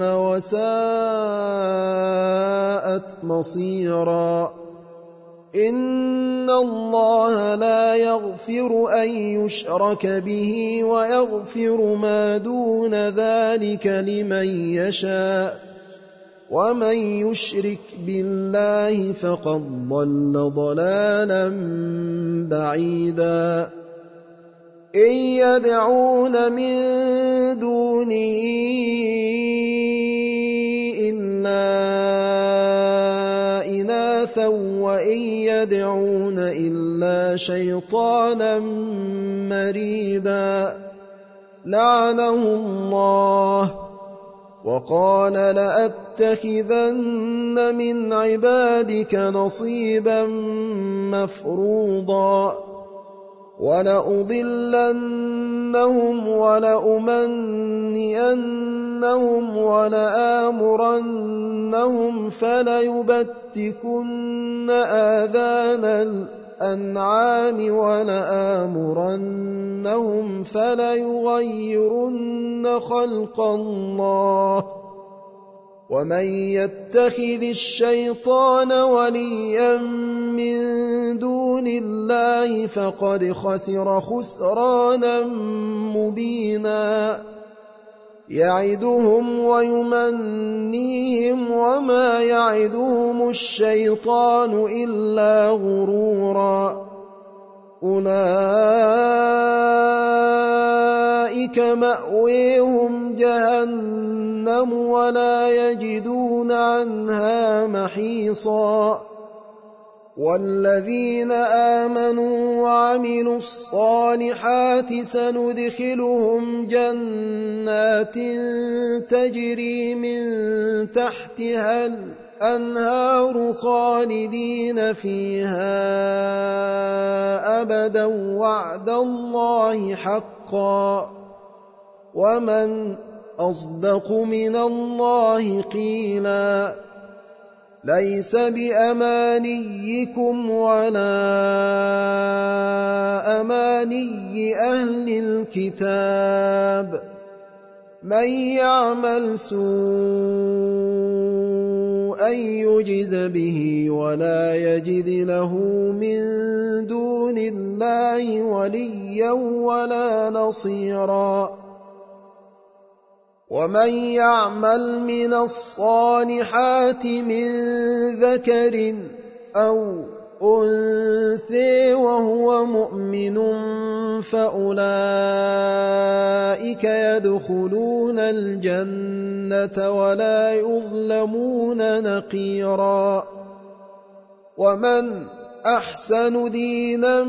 وساءت مصيرا. إن الله لا يغفر أن يشرك به ويغفر ما دون ذلك لمن يشاء ومن يشرك بالله فقد ضل ضلالا بعيدا. إن يدعون من دونه إلا إناثا وإن يدعون إلا شيطانا مريدا لعنه الله وقال لأتخذن من عبادك نصيبا مفروضا ولأضلنهم ولأمنينهم ولآمرنهم فليبتكن آذان الأنعام ولآمرنهم فليغيرن خلق الله ومن يتخذ الشيطان وليا من دون الله فقد خسر خسرانا مبينا. يعدهم ويمنيهم وما يعدهم الشيطان إلا غرورا. أولئك مأويهم جهنم ولا يجدون عنها محيصا. والذين آمنوا وعملوا الصالحات سندخلهم جنات تجري من تحتها الأنهار خالدين فيها أبدا وعد الله حقا ومن أصدق من الله قيلا. ليس بأمانيكم ولا أماني أهل الكتاب من يعمل سوءا يجز به ولا يجد له من دون الله وليا ولا نصيرا. ومن يعمل من الصالحات من ذكر أو أنثى وهو مؤمن فأولئك يدخلون الجنة ولا يظلمون نقيرا. ومن أحسن دينا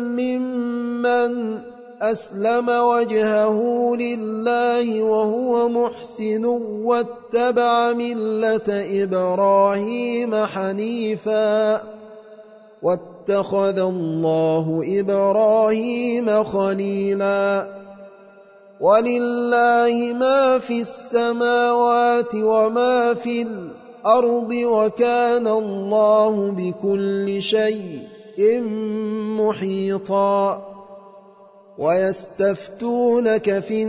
ممن أسلم وجهه لله وهو محسن واتبع ملة إبراهيم حنيفا واتخذ الله إبراهيم خليلا. ولله ما في السماوات وما في الأرض وكان الله بكل شيء محيطا. ويستفتونك في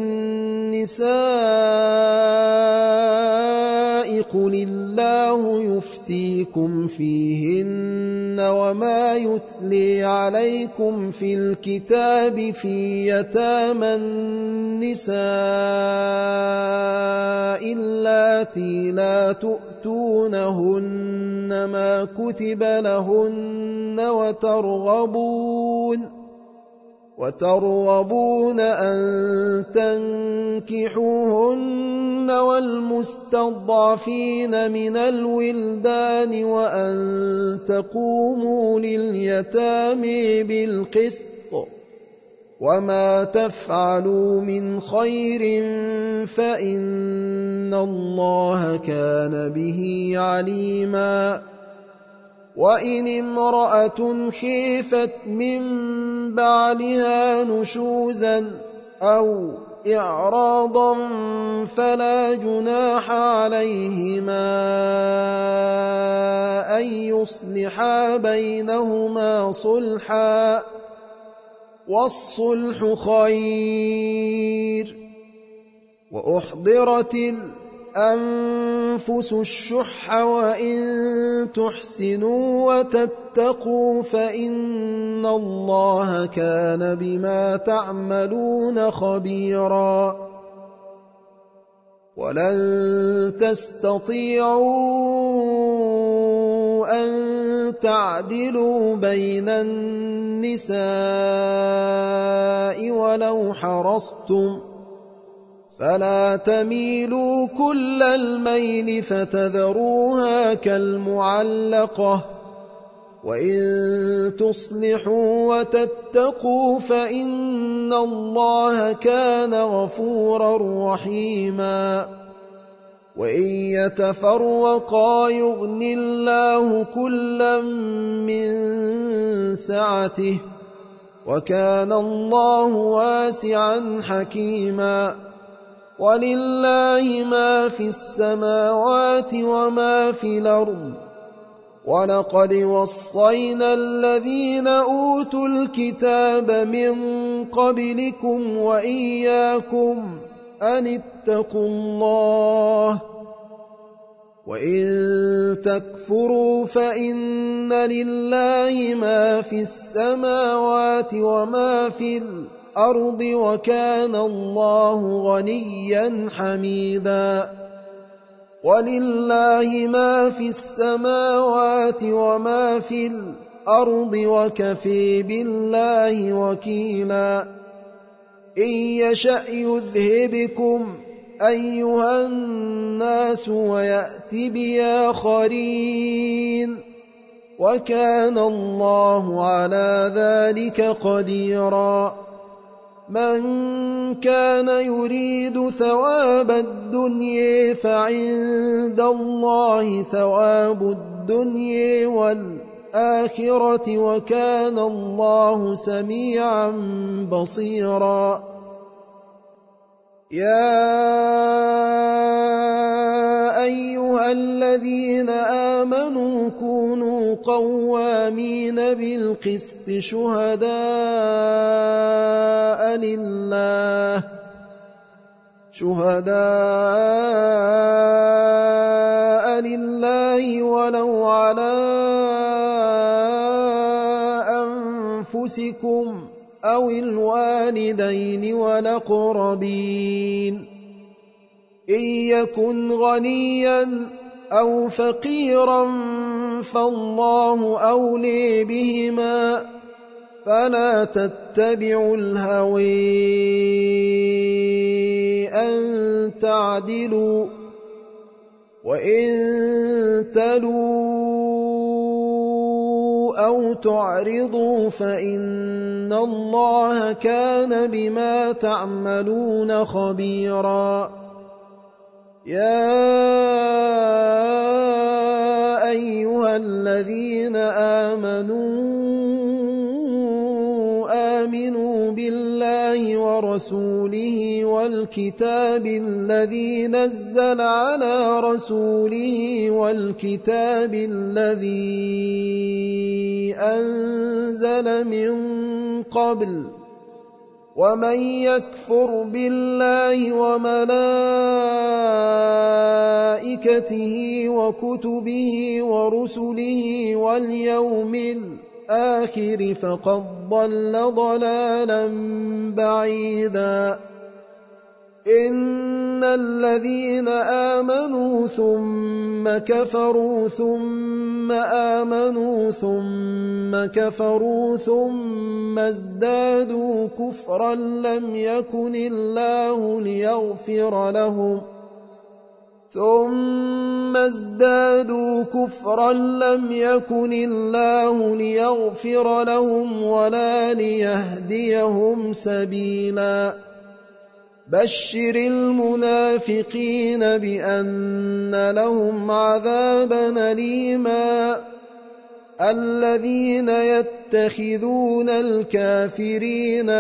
النساء قل الله يفتيكم فيهن وما يتلي عليكم في الكتاب في يتامى النساء اللاتي لا تؤتونهن ما كتب لهن وترغبون وترغبون أن تنكحوهن والمستضعفين من الولدان وأن تقوموا لليتامى بالقسط وما تفعلوا من خير فإن الله كان به عليما. وإن امرأة خيفت من بعلها نشوزا أو إعراضا فلا جناح عليهما أن يصلحا بينهما صلحا والصلح خير. وأحضرت الأنفس الشح وإن تحسنوا وتتقوا فإن الله كان بما تعملون خبيرا. ولن تستطيعوا أن تعدلوا بين النساء ولو حرصتم فلا تميلوا كل الميل فتذروها كالمعلقة. وإن تصلحوا وتتقوا فإن الله كان غفورا رحيما. وإن يتفرقا يغن الله كلا من سعته وكان الله واسعا حكيما. ولله ما في السماوات وما في الأرض. ولقد وصينا الذين أوتوا الكتاب من قبلكم وإياكم أن اتقوا الله. وإن تكفروا فإن لله ما في السماوات وما في الأرض الأرض وكان الله غنيا حميدا. ولله ما في السماوات وما في الأرض وكفى بالله وكيلا. إن يشأ يذهبكم أيها الناس ويأت بآخرين وكان الله على ذلك قديرا. من كان يريد ثواب الدنيا فعند الله ثواب الدنيا والآخرة وكان الله سميعا بصيرا. يا أيها الذين آمنوا كونوا قوامين بالقسط شهداء لله شهداء لله ولو على أنفسكم أو الوالدين والأقربين. إن يكن غنيا أو فقيرا فالله أولي بهما فلا تتبعوا الهوي أن تعدلوا وإن تلوا أو تعرضوا فإن الله كان بما تعملون خبيرا. يا أيها الذين آمنوا آمنوا بالله ورسوله والكتاب الذي نزل على رسوله والكتاب الذي أنزل من قبل ومن يكفر بالله وملائكته وكتبه ورسله واليوم الآخر فقد ضل ضلالا بعيدا. إن الذين آمنوا ثم كفروا ثم آمنوا ثم كفروا ثم ازدادوا كفرا لم يكن الله ليغفر لهم ثم ازدادوا كفرا لم يكن الله ليغفر لهم ولا ليهديهم سبيلا. بشر المنافقين بأن لهم عذابا أليما. الذين يتخذون الكافرين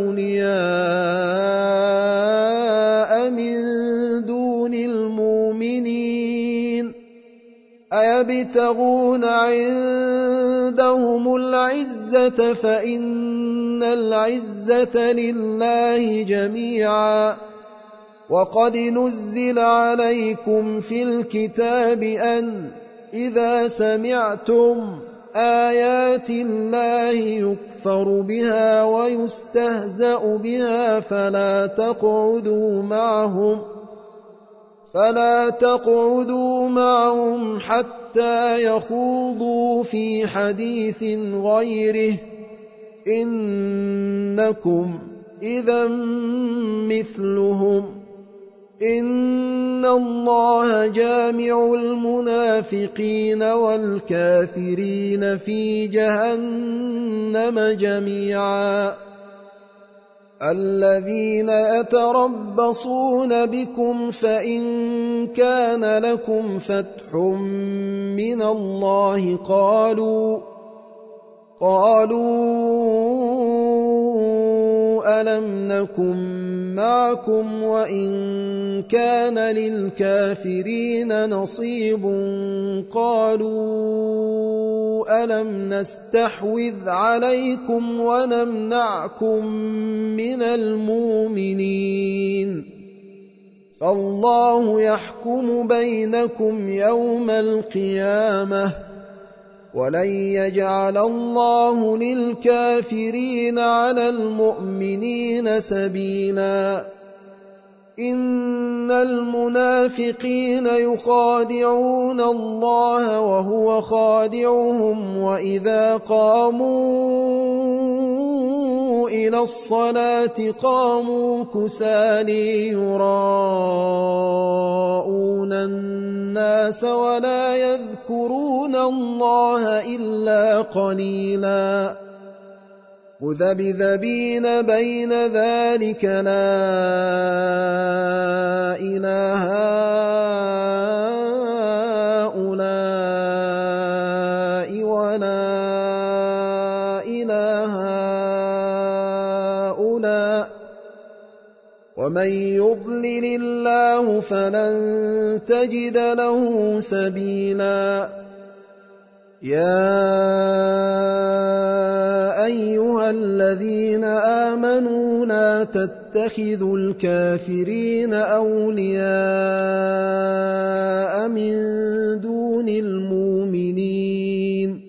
أولياء من دون المؤمنين أيبتغون عندهم العزة فإن العزة لله جميعا. وقد نزل عليكم في الكتاب أن إذا سمعتم آيات الله يكفر بها ويستهزأ بها فلا تقعدوا معهم فلا تقعدوا معهم حتى يخوضوا في حديث غيره إنكم إذا مثلهم. إن الله جامع المنافقين والكافرين في جهنم جميعا. الذين يتربصون بكم فإن كان لكم فتح من الله قالوا قالوا ألم نكن معكم وإن كان للكافرين نصيب قالوا ألم نستحوذ عليكم ونمنعكم من المؤمنين فالله يحكم بينكم يوم القيامة ولن يجعل الله للكافرين على المؤمنين سبيلا. إن المنافقين يخادعون الله وهو خادعهم وإذا قاموا إلى الصلاة قاموا كسالى يراءون الناس ولا يذكرون الله إلا قليلا. مذبذبين بين ذلك لا إله هؤلاء ولا إله هؤلاء ومن يضلل الله فلن تجد له سبيلا. يا أيها الذين آمنوا لا تتخذوا الكافرين أولياء من دون المؤمنين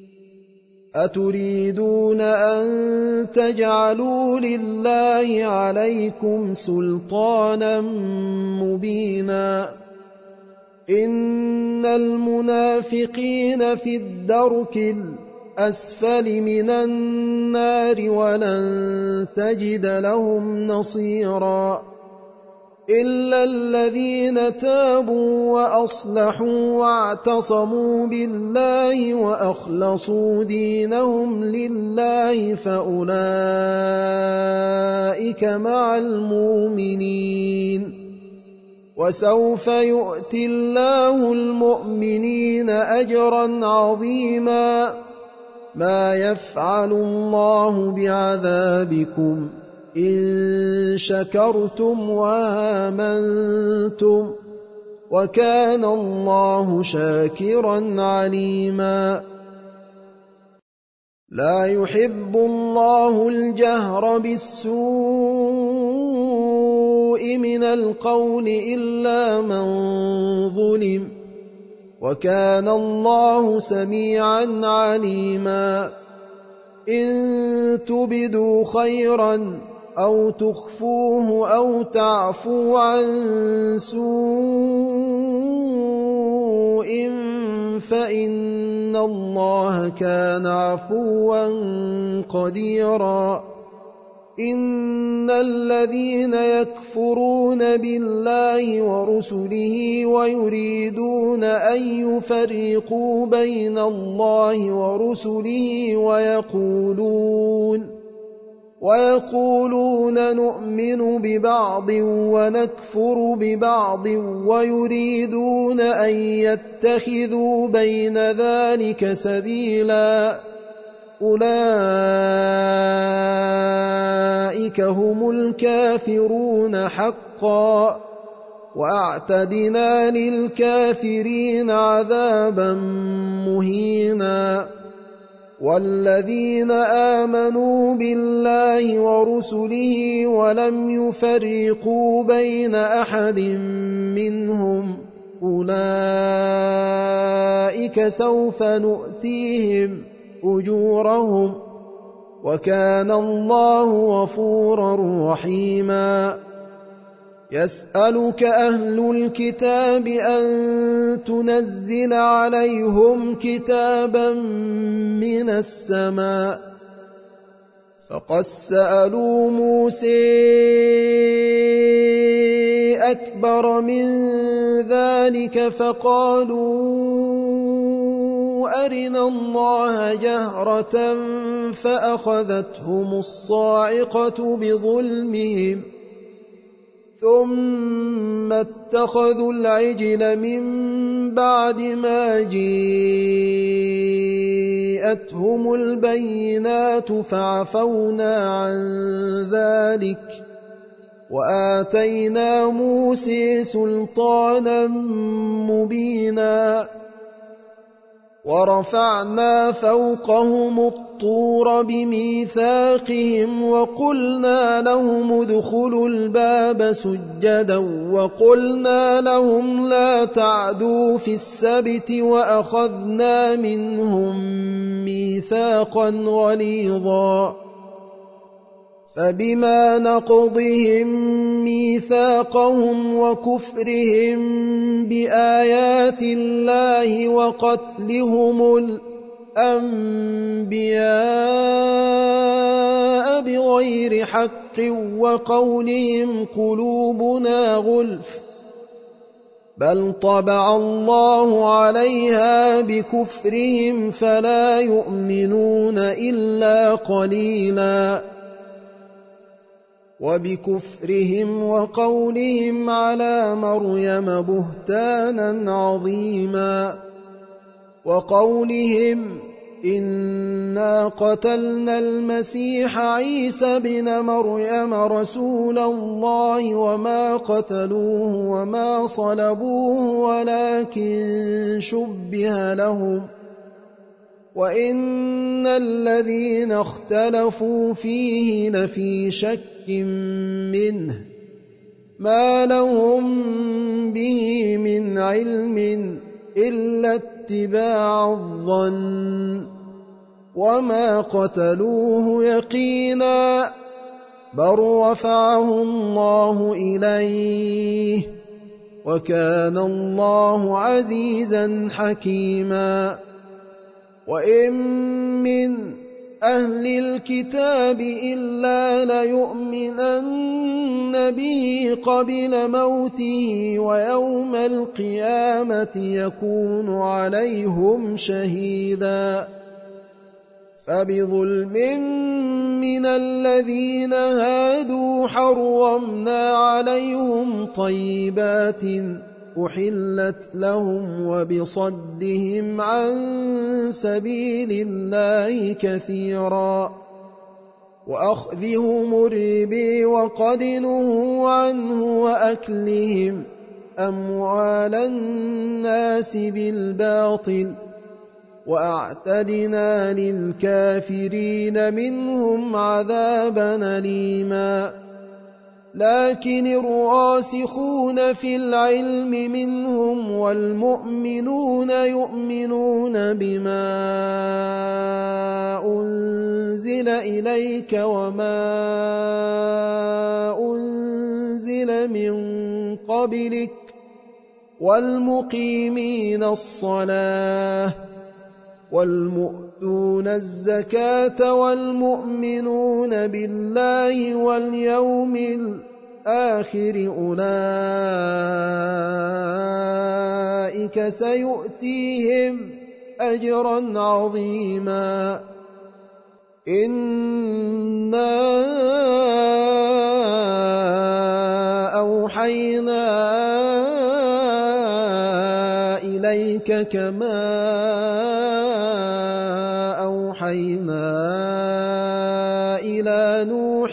أتريدون أن تجعلوا لله عليكم سلطانا مبينا. إن المنافقين في الدرك أسفل من النار ولن تجد لهم نصيرا إلا الذين تابوا وأصلحوا واعتصموا بالله وأخلصوا دينهم لله فأولئك مع المؤمنين وسوف يؤتي الله المؤمنين أجرا عظيما ما يفعل الله بعذابكم إن شكرتم وآمنتم وكان الله شاكرا عليما لا يحب الله الجهر بالسوء من القول إلا من ظلم وكان الله سميعا عليما إن تبدوا خيرا أو تخفوه أو تعفو عن سوء فإن الله كان عفوا قديرا إن الذين يكفرون بالله ورسله ويريدون أن يفرقوا بين الله ورسله ويقولون ويقولون نؤمن ببعض ونكفر ببعض ويريدون أن يتخذوا بين ذلك سبيلا أولئك هم الكافرون حقا وأعتدنا للكافرين عذابا مهينا والذين آمنوا بالله ورسله ولم يفرقوا بين أحد منهم أولئك سوف نؤتيهم أجورهم وكان الله غفورا رحيما يسألك أهل الكتاب أن تنزل عليهم كتابا من السماء فقد سألوا موسى أكبر من ذلك فقالوا أرنا الله جهرة فأخذتهم الصاعقة بظلمهم ثم اتخذوا العجل من بعد ما جاءتهم البينات فعفونا عن ذلك وآتينا موسى سلطانا مبينا ورفعنا فوقهم الطور بميثاقهم وقلنا لهم ادخلوا الباب سجدا وقلنا لهم لا تعدوا في السبت وأخذنا منهم ميثاقا غليظا فبما نقضهم ميثاقهم وكفرهم بآيات الله وقتلهم الأنبياء بغير حق وقولهم قلوبنا غلف بل طبع الله عليها بكفرهم فلا يؤمنون إلا قليلا وبكفرهم وقولهم على مريم بهتانا عظيما وقولهم إنا قتلنا المسيح عيسى بن مريم رسول الله وما قتلوه وما صلبوه ولكن شبه لهم وإن الذين اختلفوا فيه لفي شك منه ما لهم به من علم إلا اتباع الظن وما قتلوه يقينا بل رفعه الله إليه وكان الله عزيزا حكيما وإن من أهل الكتاب إلا ليؤمنن به قبل موته ويوم القيامة يكون عليهم شهيدا فبظلم من الذين هادوا حرمنا عليهم طيبات أحلت لهم وبصدهم عن سبيل الله كثيرا وأخذهم الربا وقد نهوا عنه وأكلهم أموال الناس بالباطل وأعتدنا للكافرين منهم عذابا أليما لكن الراسخون في العلم منهم والمؤمنون يؤمنون بما أنزل إليك وما أنزل من قبلك والمقيمين الصلاة والمؤتون الزكاة والمؤمنون بالله واليوم الآخر أولئك سيؤتيهم أجرا عظيما إنا أوحينا إليك كما أوحينا إلى نوح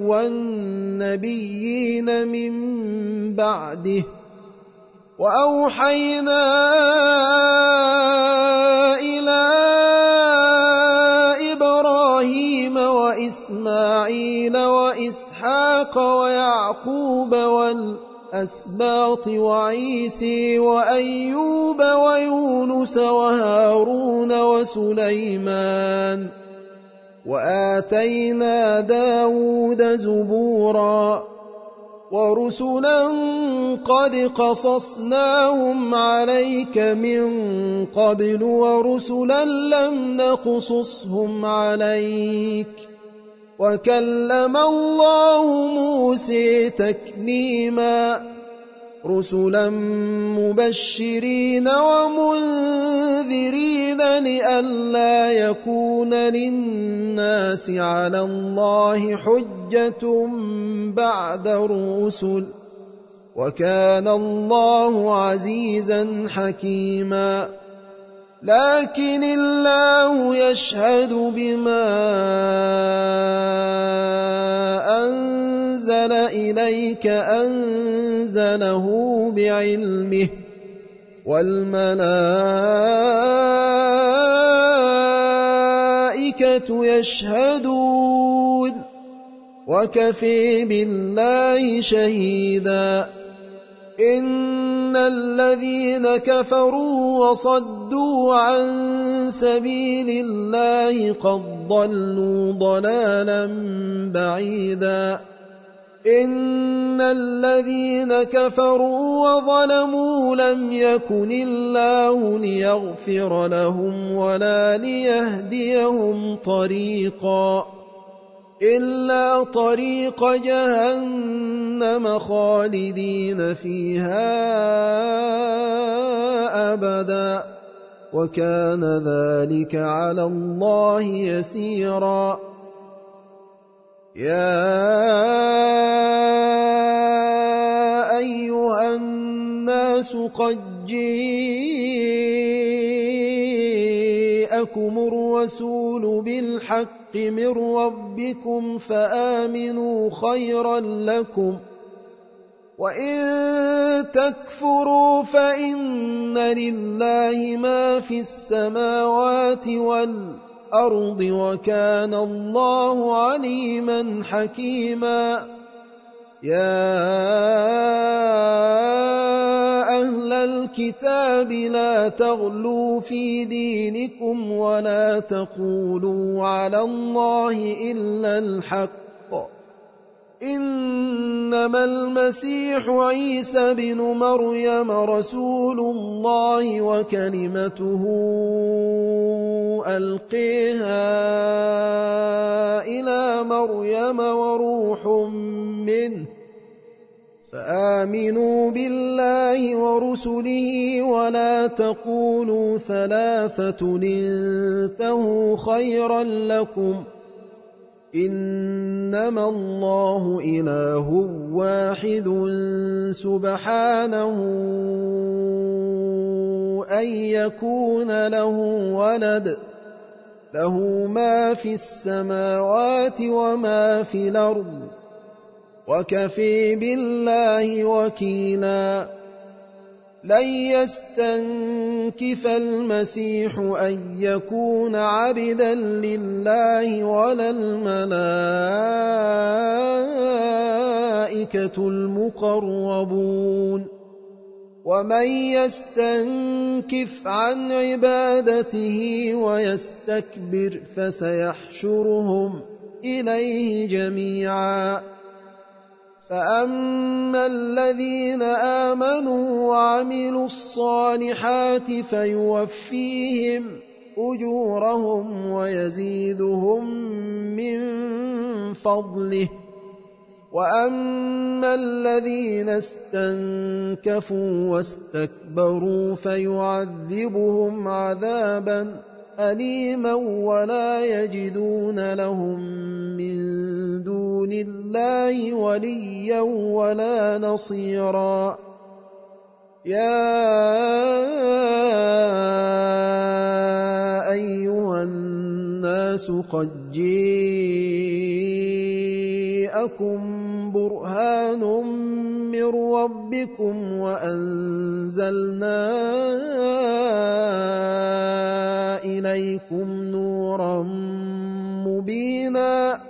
والنبيين من بعده وأوحينا إلى إبراهيم وإسماعيل وإسحاق ويعقوب والأسباط وعيسى وأيوب ويونس وهارون وسليمان وآتينا داود زبورا ورسلا قد قصصناهم عليك من قبل ورسلا لم نقصصهم عليك وكلم الله موسى تكليما رسلا مبشرين ومنذرين لئلا يكون للناس على الله حجة بعد الرسل وكان الله عزيزا حكيما لكن الله يشهد بما أنزل إليك أنزله بعلمه والملائكة يشهدون وكفى بالله شهيدا إن الذين كفروا وصدوا عن سبيل الله قد ضلوا ضلالا بعيدا إن الذين كفروا وظلموا لم يكن الله ليغفر لهم ولا ليهديهم طريقا إلا طريق جهنم خالدين فيها أبدا وكان ذلك على الله يسيرا يا أيها الناس قد جاءكم الرسول بالحق من ربكم فآمنوا خيرا لكم وإن تكفروا فإن لله ما في السماوات والأرض وكان الله عليما حكيما يا أهل الكتاب لا تغلوا في دينكم ولا تقولوا على الله إلا الحق إنما المسيح عيسى بن مريم رسول الله وكلمته ألقيها إلى مريم وروح منه فآمنوا بالله ورسله ولا تقولوا ثلاثة انتهوا خيرا لكم إنما الله إله واحد سبحانه أن يكون له ولد له ما في السماوات وما في الأرض وكفى بالله وكيلا لن يستنكف المسيح أن يكون عبدا لله ولا الملائكة المقربون ومن يستنكف عن عبادته ويستكبر فسيحشرهم إليه جميعا فأما الذين آمنوا وعملوا الصالحات فيوفيهم أجورهم ويزيدهم من فضله وأما الذين استنكفوا واستكبروا فيعذبهم عذابا أليما ولا يجدون لهم من دون الله وليا ولا نصيرا يا أيها الناس قد جاءكم برهان من ربكم وأنزلنا إليكم نورا مبينا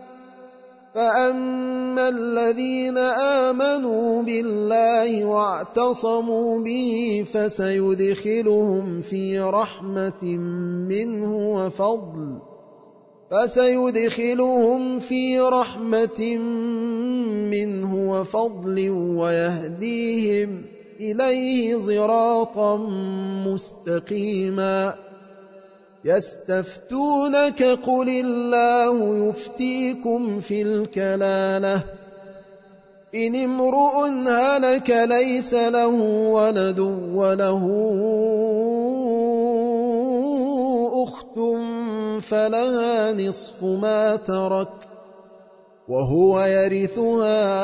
فأما الذين آمنوا بالله واعتصموا به فسيدخلهم في رحمة منه وفضل فسيدخلهم في رحمة منه وفضل ويهديهم إليه صراطا مستقيما يستفتونك قل الله يفتيكم في الكلالة إن امرؤ هلك ليس له ولد وله أخت فلها نصف ما ترك وهو يرثها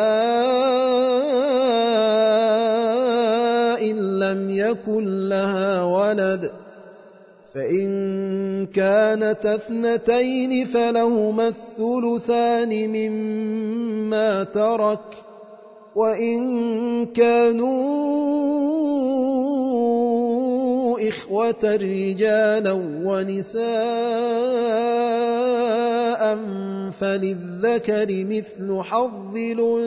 إن لم يكن لها ولد فإن كانت اثنتين فلهما الثلثان مما ترك وإن كانوا إخوة رجالا ونساء فللذكر مثل حظ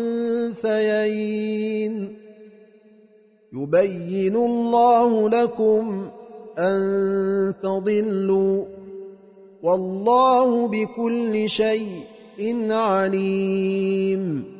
الأنثيين يبين الله لكم أن تضلوا والله بكل شيء عليم